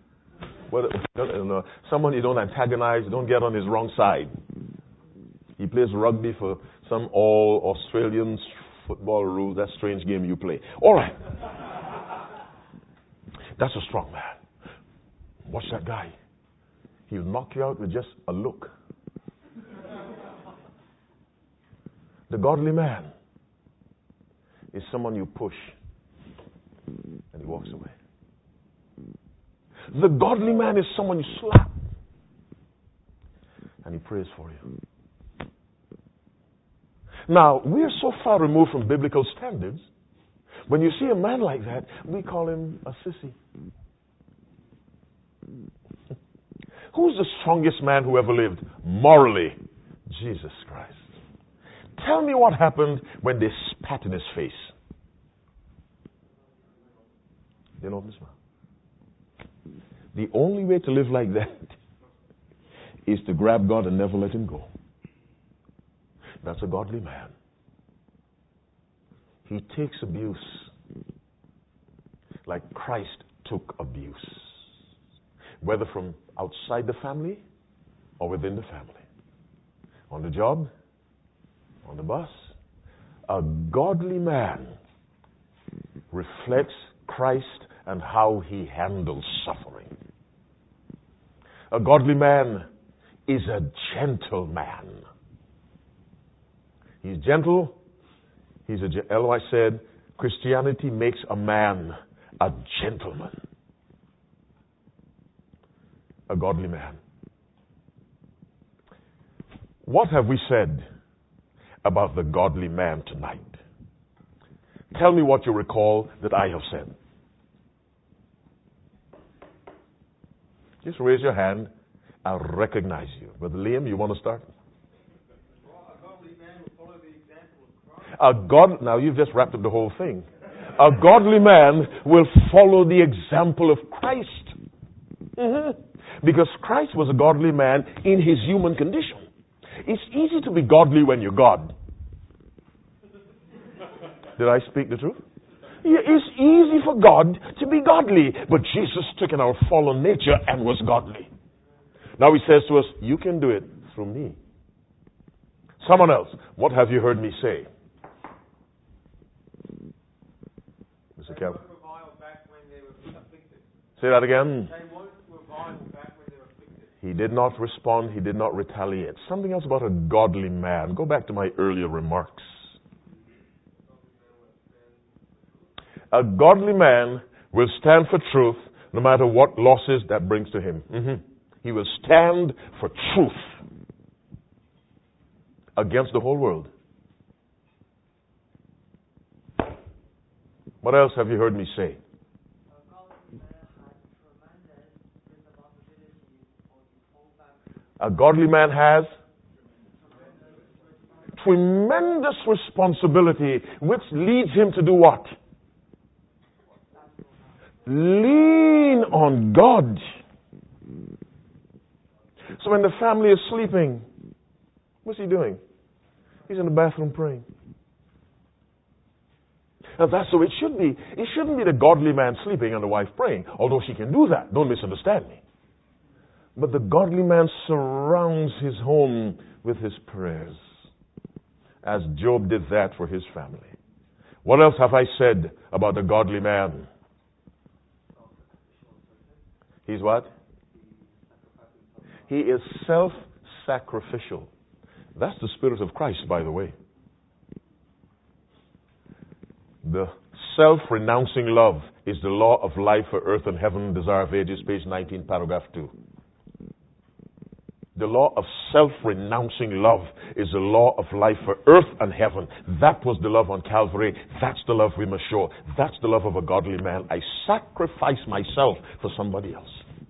Someone you don't antagonize, you don't get on his wrong side. He plays rugby for some all-Australian football rule, that strange game you play. All right. That's a strong man. Watch that guy. He'll knock you out with just a look. The godly man is someone you push and he walks away. The godly man is someone you slap and he prays for you. Now, we're so far removed from biblical standards. When you see a man like that, we call him a sissy. Who's the strongest man who ever lived? Morally, Jesus Christ. Tell me what happened when they spat in his face. You know this man. The only way to live like that is to grab God and never let him go. That's a godly man. He takes abuse like Christ took abuse, whether from outside the family or within the family. On the job, on the bus. A godly man reflects Christ and how he handles suffering. A godly man is a gentle man. He's gentle. Ellen White said, Christianity makes a man a gentleman. A godly man. What have we said about the godly man tonight? Tell me what you recall that I have said. Just raise your hand. I'll recognize you. Brother Liam, you want to start? A godly man will follow the example of Christ. Now you've just wrapped up the whole thing. A godly man will follow the example of Christ. Mm-hmm. Because Christ was a godly man in his human condition. It's easy to be godly when you're God. Did I speak the truth? It's easy for God to be godly, but Jesus took in our fallen nature and was godly. Now he says to us, you can do it through me. Someone else, what have you heard me say? Mr. Kelly. Say that again. He did not respond. He did not retaliate. Something else about a godly man. Go back to my earlier remarks. A godly man will stand for truth no matter what losses that brings to him. Mm-hmm. He will stand for truth against the whole world. What else have you heard me say? A godly man has tremendous responsibility, which leads him to do what? Lean on God. So when the family is sleeping, what's he doing? He's in the bathroom praying. And that's the way it should be. It shouldn't be the godly man sleeping and the wife praying, although she can do that. Don't misunderstand me. But the godly man surrounds his home with his prayers, as Job did that for his family. What else have I said about the godly man? He's what? He is self-sacrificial. That's the Spirit of Christ, by the way. The self-renouncing love is the law of life for earth and heaven, Desire of Ages, page 19, paragraph 2. The law of self-renouncing love is the law of life for earth and heaven. That was the love on Calvary. That's the love we must show. That's the love of a godly man. I sacrifice myself for somebody else.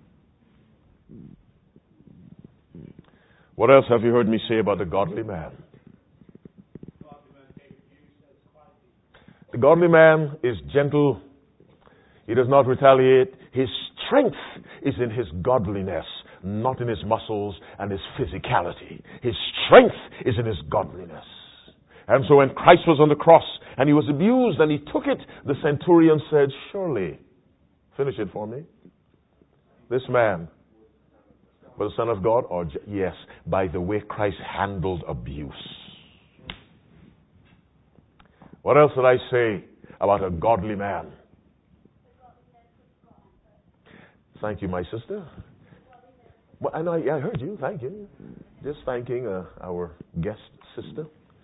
What else have you heard me say about the godly man? The godly man is gentle. He does not retaliate. His strength is in his godliness, not in his muscles and his physicality. His strength is in his godliness. And so when Christ was on the cross and he was abused and he took it, the centurion said, surely, finish it for me, this man was the Son of God? Or yes, by the way Christ handled abuse. What else did I say about a godly man? Thank you, my sister. Well, I know I heard you. Thank you. Just thanking our guest sister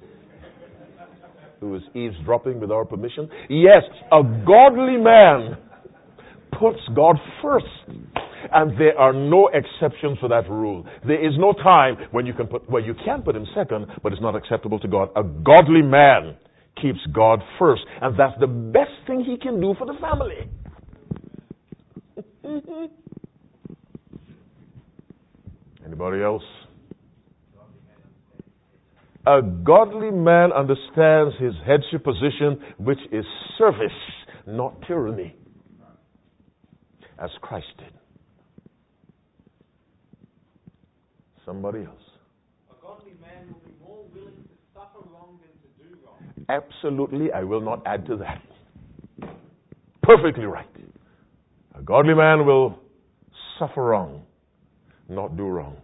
who is eavesdropping with our permission. Yes, a godly man puts God first. And there are no exceptions for that rule. There is no time when you can put him second, but it's not acceptable to God. A godly man keeps God first. And that's the best thing he can do for the family. Anybody else? A godly man understands his headship position, which is service, not tyranny, as Christ did. Somebody else. A godly man will be more willing to suffer wrong than to do wrong. Absolutely, I will not add to that. Perfectly right. A godly man will suffer wrong, not do wrong.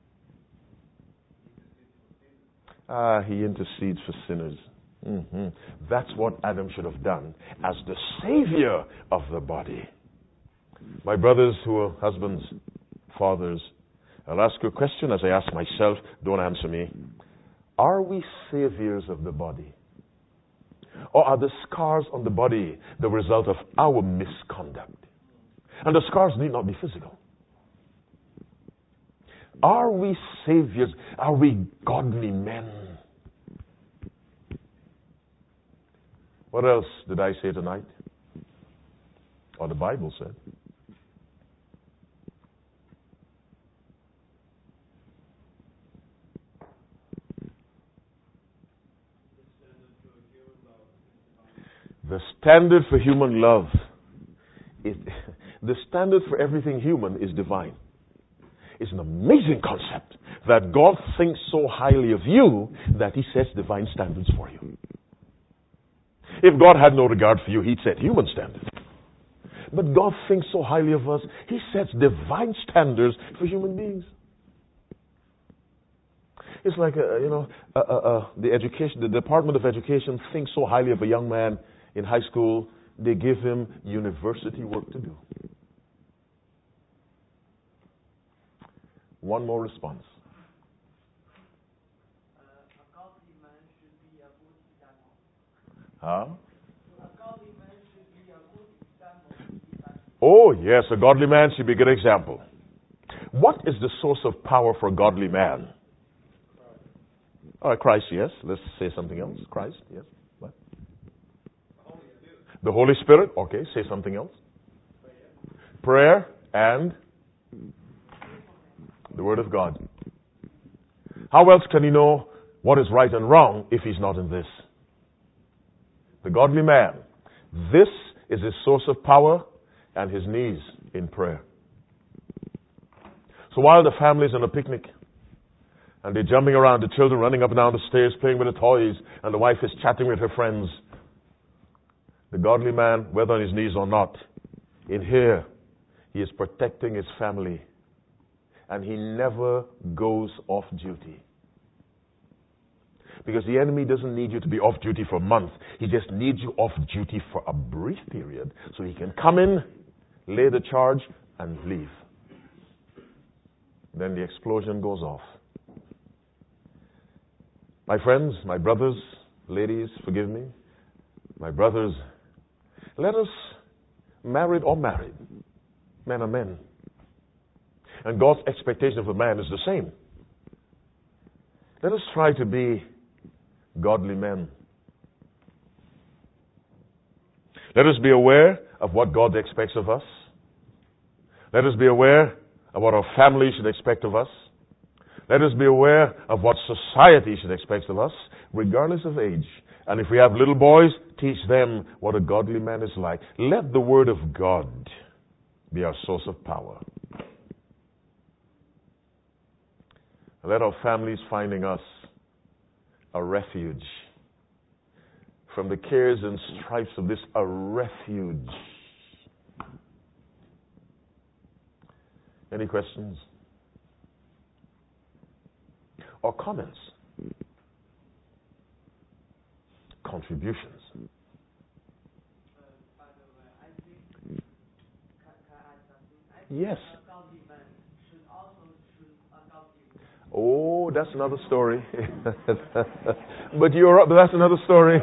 He intercedes for sinners. That's what Adam should have done as the savior of the body. My brothers who are husbands, fathers, I'll ask you a question as I ask myself. Don't answer me. Are we saviors of the body? Or are the scars on the body the result of our misconduct? And the scars need not be physical. Are we saviors? Are we godly men? What else did I say tonight? Or the Bible said? The standard for human love is the standard for everything human is divine. It's an amazing concept that God thinks so highly of you that He sets divine standards for you. If God had no regard for you, He'd set human standards. But God thinks so highly of us, He sets divine standards for human beings. It's like, the Department of Education thinks so highly of a young man in high school, they give him university work to do. One more response. A godly man should be a good example. Huh? A godly man should be a good example. Oh, yes, a godly man should be a good example. What is the source of power for a godly man? Christ, yes. Let's say something else. Christ, yes. What? The Holy Spirit. Okay, say something else. Prayer and the Word of God. How else can he know what is right and wrong if he's not in this? The godly man. This is his source of power and his knees in prayer. So while the family's on a picnic and they're jumping around, the children running up and down the stairs, playing with the toys, and the wife is chatting with her friends, the godly man, whether on his knees or not, in here, he is protecting his family. And he never goes off duty. Because the enemy doesn't need you to be off duty for a month. He just needs you off duty for a brief period so he can come in, lay the charge, and leave. Then the explosion goes off. My friends, my brothers, ladies, forgive me. My brothers, let us, married or married, men are men. And God's expectation of a man is the same. Let us try to be godly men. Let us be aware of what God expects of us. Let us be aware of what our family should expect of us. Let us be aware of what society should expect of us, regardless of age. And if we have little boys, teach them what a godly man is like. Let the Word of God be our source of power. Let our families finding us a refuge from the cares and stripes of this, a refuge. Any questions? Or comments? Contributions? By the way, I think, can I add something? I think Yes. a godly man should also choose a godly woman. Oh, that's another story. But that's another story.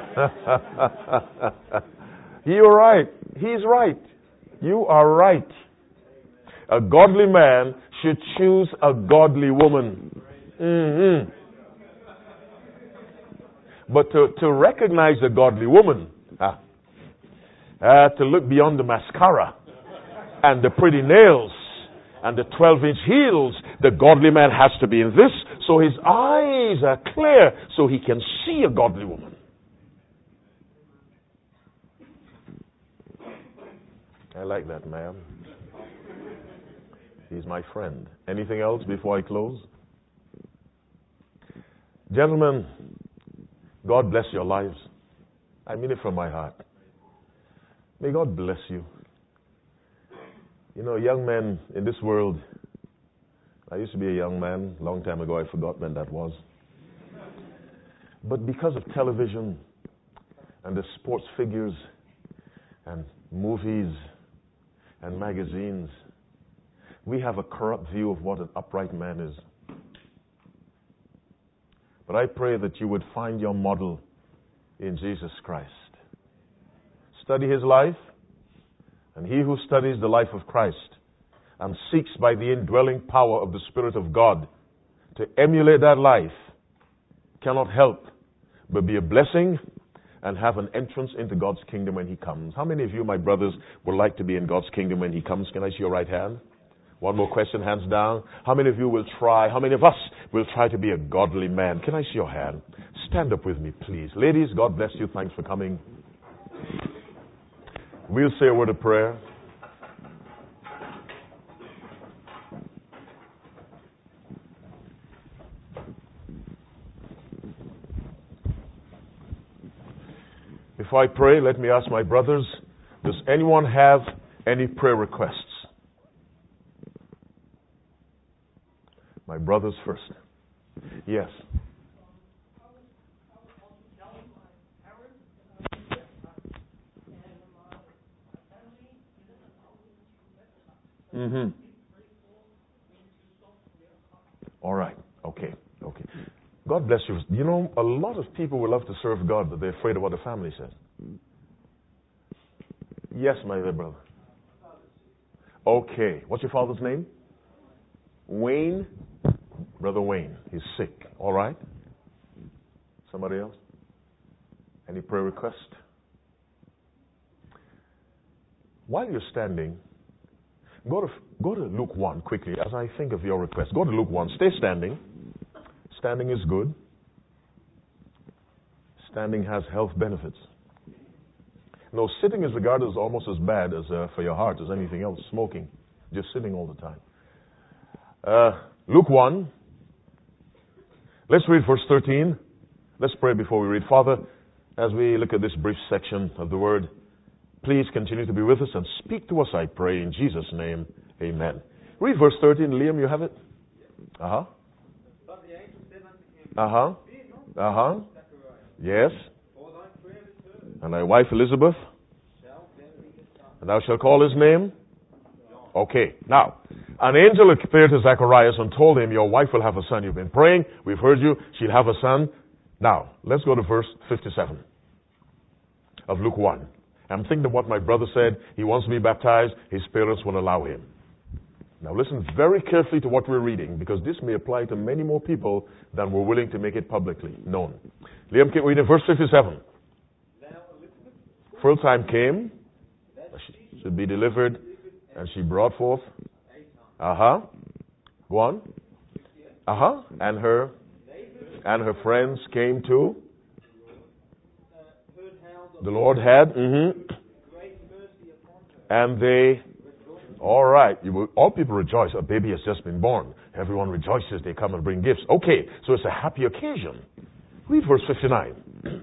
You're right. He's right. You are right. A godly man should choose a godly woman. Mm-hmm. But to recognize a godly woman, to look beyond the mascara and the pretty nails and the 12-inch heels The godly man has to be in this, so his eyes are clear, so he can see a godly woman. I like that man. He's my friend. Anything else before I close? Gentlemen, God bless your lives. I mean it from my heart. May God bless you. You know, young men in this world, I used to be a young man a long time ago. I forgot when that was. But because of television and the sports figures and movies and magazines, we have a corrupt view of what an upright man is. But I pray that you would find your model in Jesus Christ. Study his life, and he who studies the life of Christ and seeks by the indwelling power of the Spirit of God to emulate that life cannot help but be a blessing and have an entrance into God's kingdom when he comes. How many of you, my brothers, would like to be in God's kingdom when he comes? Can I see your right hand? One more question, hands down. How many of you will try, how many of us will try to be a godly man? Can I see your hand? Stand up with me, please. Ladies, God bless you. Thanks for coming. We'll say a word of prayer. Before I pray, let me ask my brothers, does anyone have any prayer requests? My brothers first. Yes. Mm-hmm. All right. Okay. God bless you. You know, a lot of people would love to serve God, but they're afraid of what the family says. Yes, my dear brother. Okay. What's your father's name? Wayne. Brother Wayne. He's sick. All right. Somebody else? Any prayer request? While you're standing, go to Luke 1 quickly as I think of your request. Go to Luke 1. Stay standing. Standing is good. Standing has health benefits. No, sitting is regarded as almost as bad as for your heart as anything else. Smoking. Just sitting all the time. Luke 1. Let's read verse 13. Let's pray before we read. Father, as we look at this brief section of the Word, please continue to be with us and speak to us, I pray, in Jesus' name. Amen. Read verse 13. Liam, you have it? Uh-huh. But the angel said unto him, Uh-huh. Fear not, Uh-huh. Zacharias, Yes. for thy prayer is heard, And thy wife Elizabeth, shall bear thee a son. and thou shalt call his name? Okay. Now, an angel appeared to Zacharias and told him, your wife will have a son. You've been praying. We've heard you. She'll have a son. Now, let's go to verse 57 of Luke 1. I'm thinking of what my brother said. He wants to be baptized. His parents won't allow him. Now listen very carefully to what we're reading, because this may apply to many more people than were willing to make it publicly known. Liam, can we read in verse 57? Now Elizabeth, Full time came. that She should be delivered. And she brought forth. a son. Uh-huh. Go on. Uh-huh. And her friends came to. Heard how The Lord had. great mercy upon her. And they. All right. All people rejoice. A baby has just been born. Everyone rejoices. They come and bring gifts. Okay. So it's a happy occasion. Read verse 59.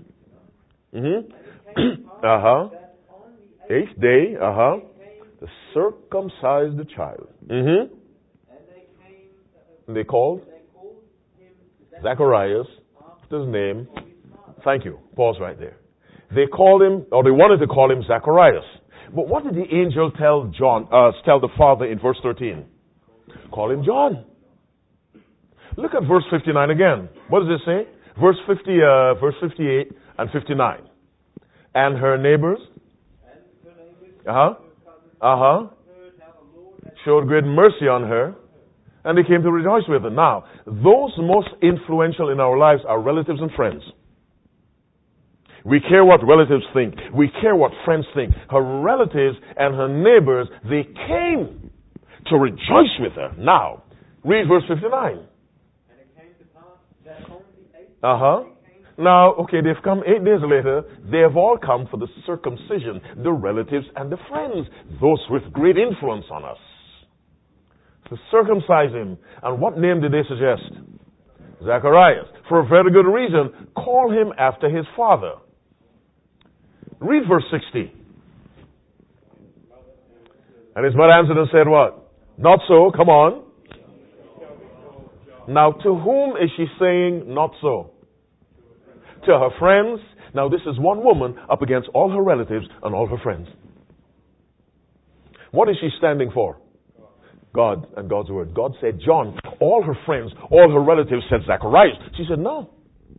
Uh-huh. Eighth day. Uh-huh. To circumcise the child. And they came, And they called him Zacharias, after his name. Thank you. Pause right there. They called him, or they wanted to call him Zacharias. But what did the angel tell the father in verse 13? Call him John. Look at verse 59 again. What does it say? Verse 58 and 59. And her neighbors. Uh-huh. Showed great mercy on her, and they came to rejoice with her. Now, those most influential in our lives are relatives and friends. We care what relatives think. We care what friends think. Her relatives and her neighbors, they came to rejoice with her. Now, Read verse 59. And it came to pass that on the 8th Uh-huh. Now, okay, they've come 8 days later. They have all come for the circumcision, the relatives and the friends, those with great influence on us. To circumcise him. And what name did they suggest? Zacharias. For a very good reason. Call him after his father. Read verse 60. And his mother answered and said what? Not so. Come on. Now, to whom is she saying not so? To her friends. Now, this is one woman up against all her relatives and all her friends. What is she standing for? God and God's word. God said John. All her friends, all her relatives said Zacharias. She said no.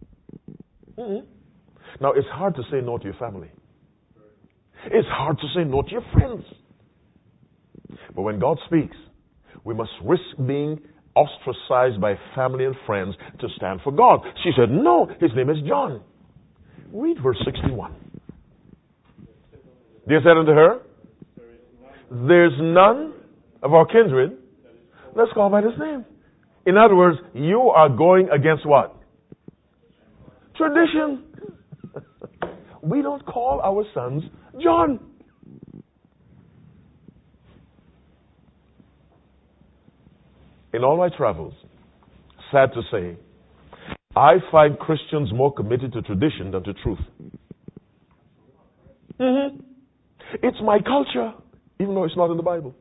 Now, it's hard to say no to your family. It's hard to say no to your friends. But when God speaks, we must risk being ostracized by family and friends to stand for God. She said, no, his name is John. Read verse 61. They said unto her, there's none of our kindred. Let's call by his name. In other words, you are going against what? Tradition. We don't call our sons John. In all my travels, sad to say, I find Christians more committed to tradition than to truth. It's my culture, even though it's not in the Bible.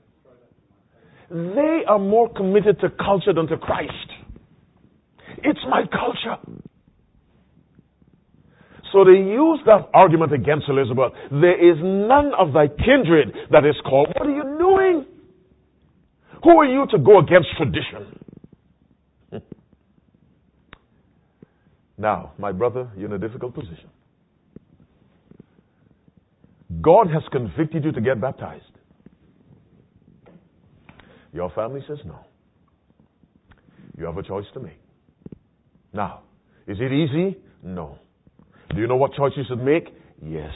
They are more committed to culture than to Christ. It's my culture. So they use that argument against Elizabeth. There is none of thy kindred that is called. What are you doing? Who are you to go against tradition? Now, my brother, you're in a difficult position. God has convicted you to get baptized. Your family says no. You have a choice to make. Now, is it easy? No. Do you know what choice you should make? Yes.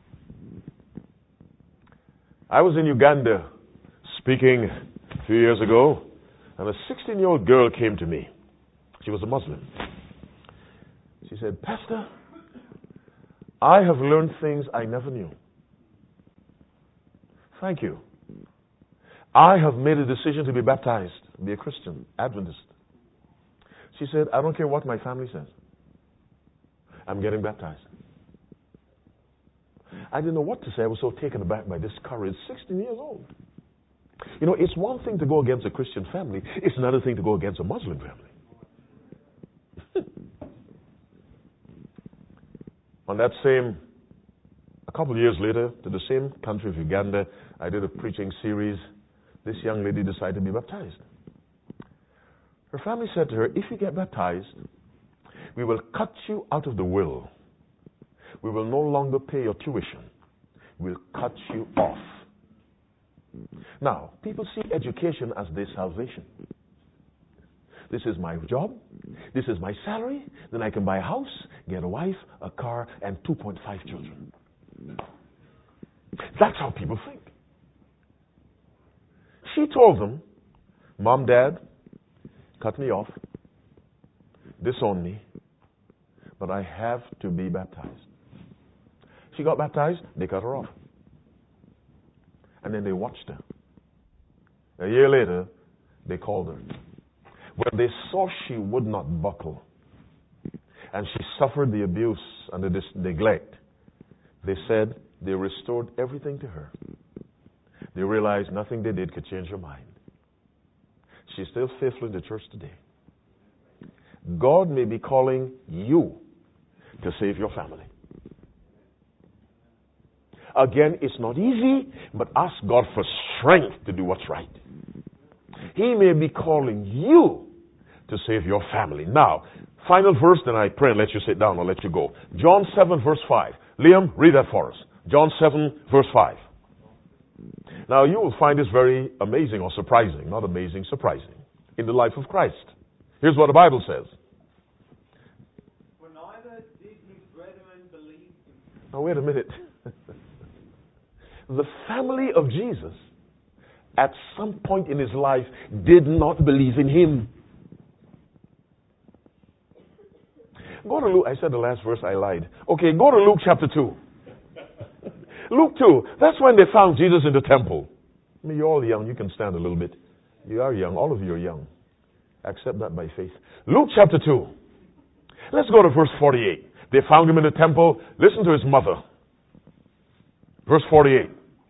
I was in Uganda speaking a few years ago, and a 16-year-old girl came to me. She was a Muslim. She said, Pastor, I have learned things I never knew. Thank you. I have made a decision to be baptized, be a Christian, Adventist. She said, I don't care what my family says. I'm getting baptized. I didn't know what to say. I was so taken aback by this courage. 16 years old. You know, it's one thing to go against a Christian family. It's another thing to go against a Muslim family. On that same, a couple of years later, to the same country of Uganda, I did a preaching series. This young lady decided to be baptized. Her family said to her, if you get baptized, we will cut you out of the will. We will no longer pay your tuition. We'll cut you off. Now, people see education as their salvation. This is my job. This is my salary. Then I can buy a house, get a wife, a car, and 2.5 children. That's how people think. She told them, Mom, Dad, cut me off, disown me, but I have to be baptized. She got baptized, they cut her off. And then they watched her. A year later, they called her. When they saw she would not buckle, and she suffered the abuse and the neglect, they said they restored everything to her. They realized nothing they did could change her mind. She's still faithful in the church today. God may be calling you to save your family. Again, it's not easy, but ask God for strength to do what's right. He may be calling you to save your family. Now, final verse, then I pray and let you sit down or let you go. John 7, verse 5. Liam, read that for us. John 7, verse 5. Now, you will find this very amazing or surprising. Not amazing, surprising. In the life of Christ. Here's what the Bible says. For neither did his brethren believe him. Now, wait a minute. The family of Jesus at some point in his life, did not believe in him. Go to Luke. I said the last verse, I lied. Okay, go to Luke chapter 2. Luke 2. That's when they found Jesus in the temple. I mean, you're all young. You can stand a little bit. You are young. All of you are young. Accept that by faith. Luke chapter 2. Let's go to verse 48. They found him in the temple. Listen to his mother. Verse 48.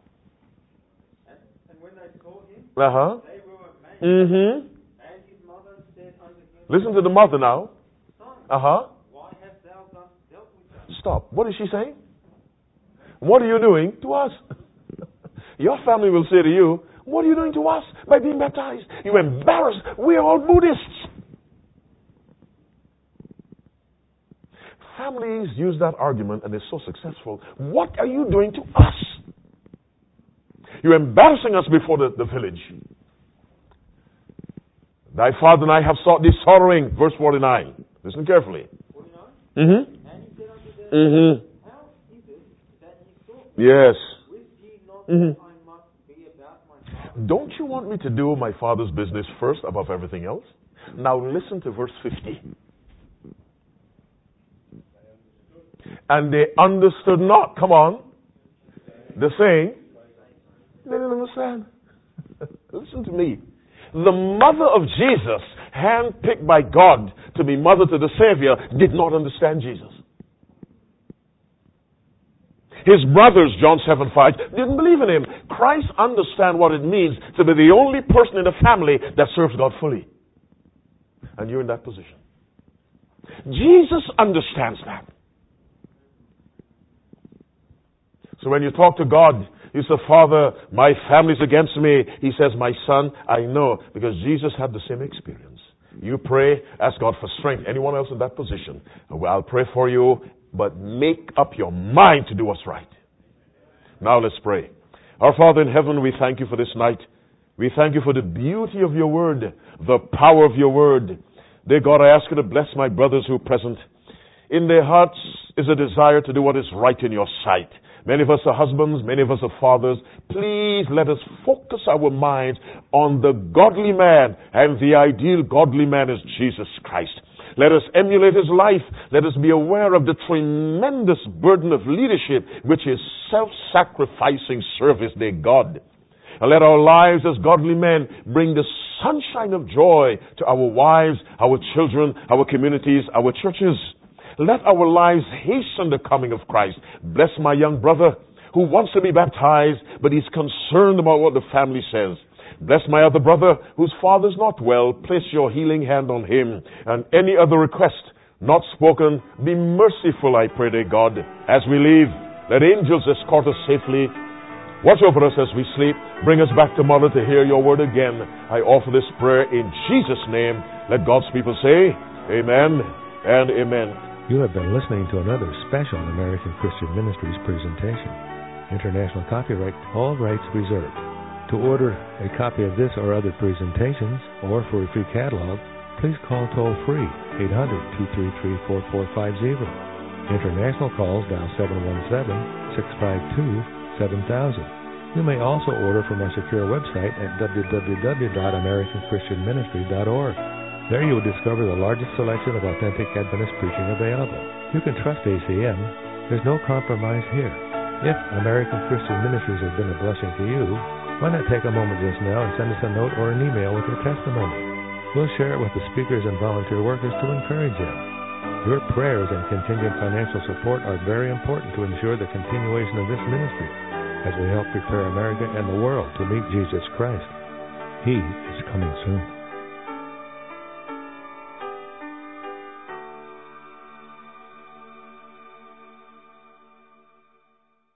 And when they saw him, Uh-huh. they were amazed. Mm-hmm. And his mother said unto him, Listen to the mother now. Son, Uh-huh. why hast thou thus dealt with us? Stop. What is she saying? What are you doing to us? Your family will say to you, what are you doing to us by being baptized? You embarrassed. We are all Buddhists. Families use that argument and they're so successful. What are you doing to us? You're embarrassing us before the village. Thy father and I have sought thee sorrowing. Verse 49. Listen carefully. 49. Mm-hmm. And he said unto them, Mm-hmm. How is it that ye sought me? Yes. Wist ye not Mhm. that I must be about my father? Don't you want me to do my father's business first above everything else? Now listen to verse 50. And they understood not. Come on. The saying. They didn't understand. Listen to me. The mother of Jesus, handpicked by God to be mother to the Savior, did not understand Jesus. His brothers, John 7:5, didn't believe in him. Christ understands what it means to be the only person in the family that serves God fully. And you're in that position. Jesus understands that. So when you talk to God, you say, Father, my family's against me. He says, my son, I know, because Jesus had the same experience. You pray, ask God for strength. Anyone else in that position? Well, I'll pray for you, but make up your mind to do what's right. Now let's pray. Our Father in heaven, we thank you for this night. We thank you for the beauty of your word, the power of your word. Dear God, I ask you to bless my brothers who are present. In their hearts is a desire to do what is right in your sight. Many of us are husbands, many of us are fathers. Please let us focus our minds on the godly man, and the ideal godly man is Jesus Christ. Let us emulate his life. Let us be aware of the tremendous burden of leadership, which is self-sacrificing service, dear God. And let our lives as godly men bring the sunshine of joy to our wives, our children, our communities, our churches. Let our lives hasten the coming of Christ. Bless my young brother who wants to be baptized, but he's concerned about what the family says. Bless my other brother whose father's not well. Place your healing hand on him. And any other request not spoken, be merciful, I pray, dear God. As we leave, let angels escort us safely. Watch over us as we sleep. Bring us back tomorrow to hear your word again. I offer this prayer in Jesus' name. Let God's people say, amen and amen. You have been listening to another special American Christian Ministries presentation. International copyright, all rights reserved. To order a copy of this or other presentations, or for a free catalog, please call toll-free 800-233-4450. International calls dial 717-652-7000. You may also order from our secure website at www.americanchristianministry.org. There you will discover the largest selection of authentic Adventist preaching available. You can trust ACM. There's no compromise here. If American Christian Ministries has been a blessing to you, why not take a moment just now and send us a note or an email with your testimony? We'll share it with the speakers and volunteer workers to encourage them. Your prayers and contingent financial support are very important to ensure the continuation of this ministry as we help prepare America and the world to meet Jesus Christ. He is coming soon.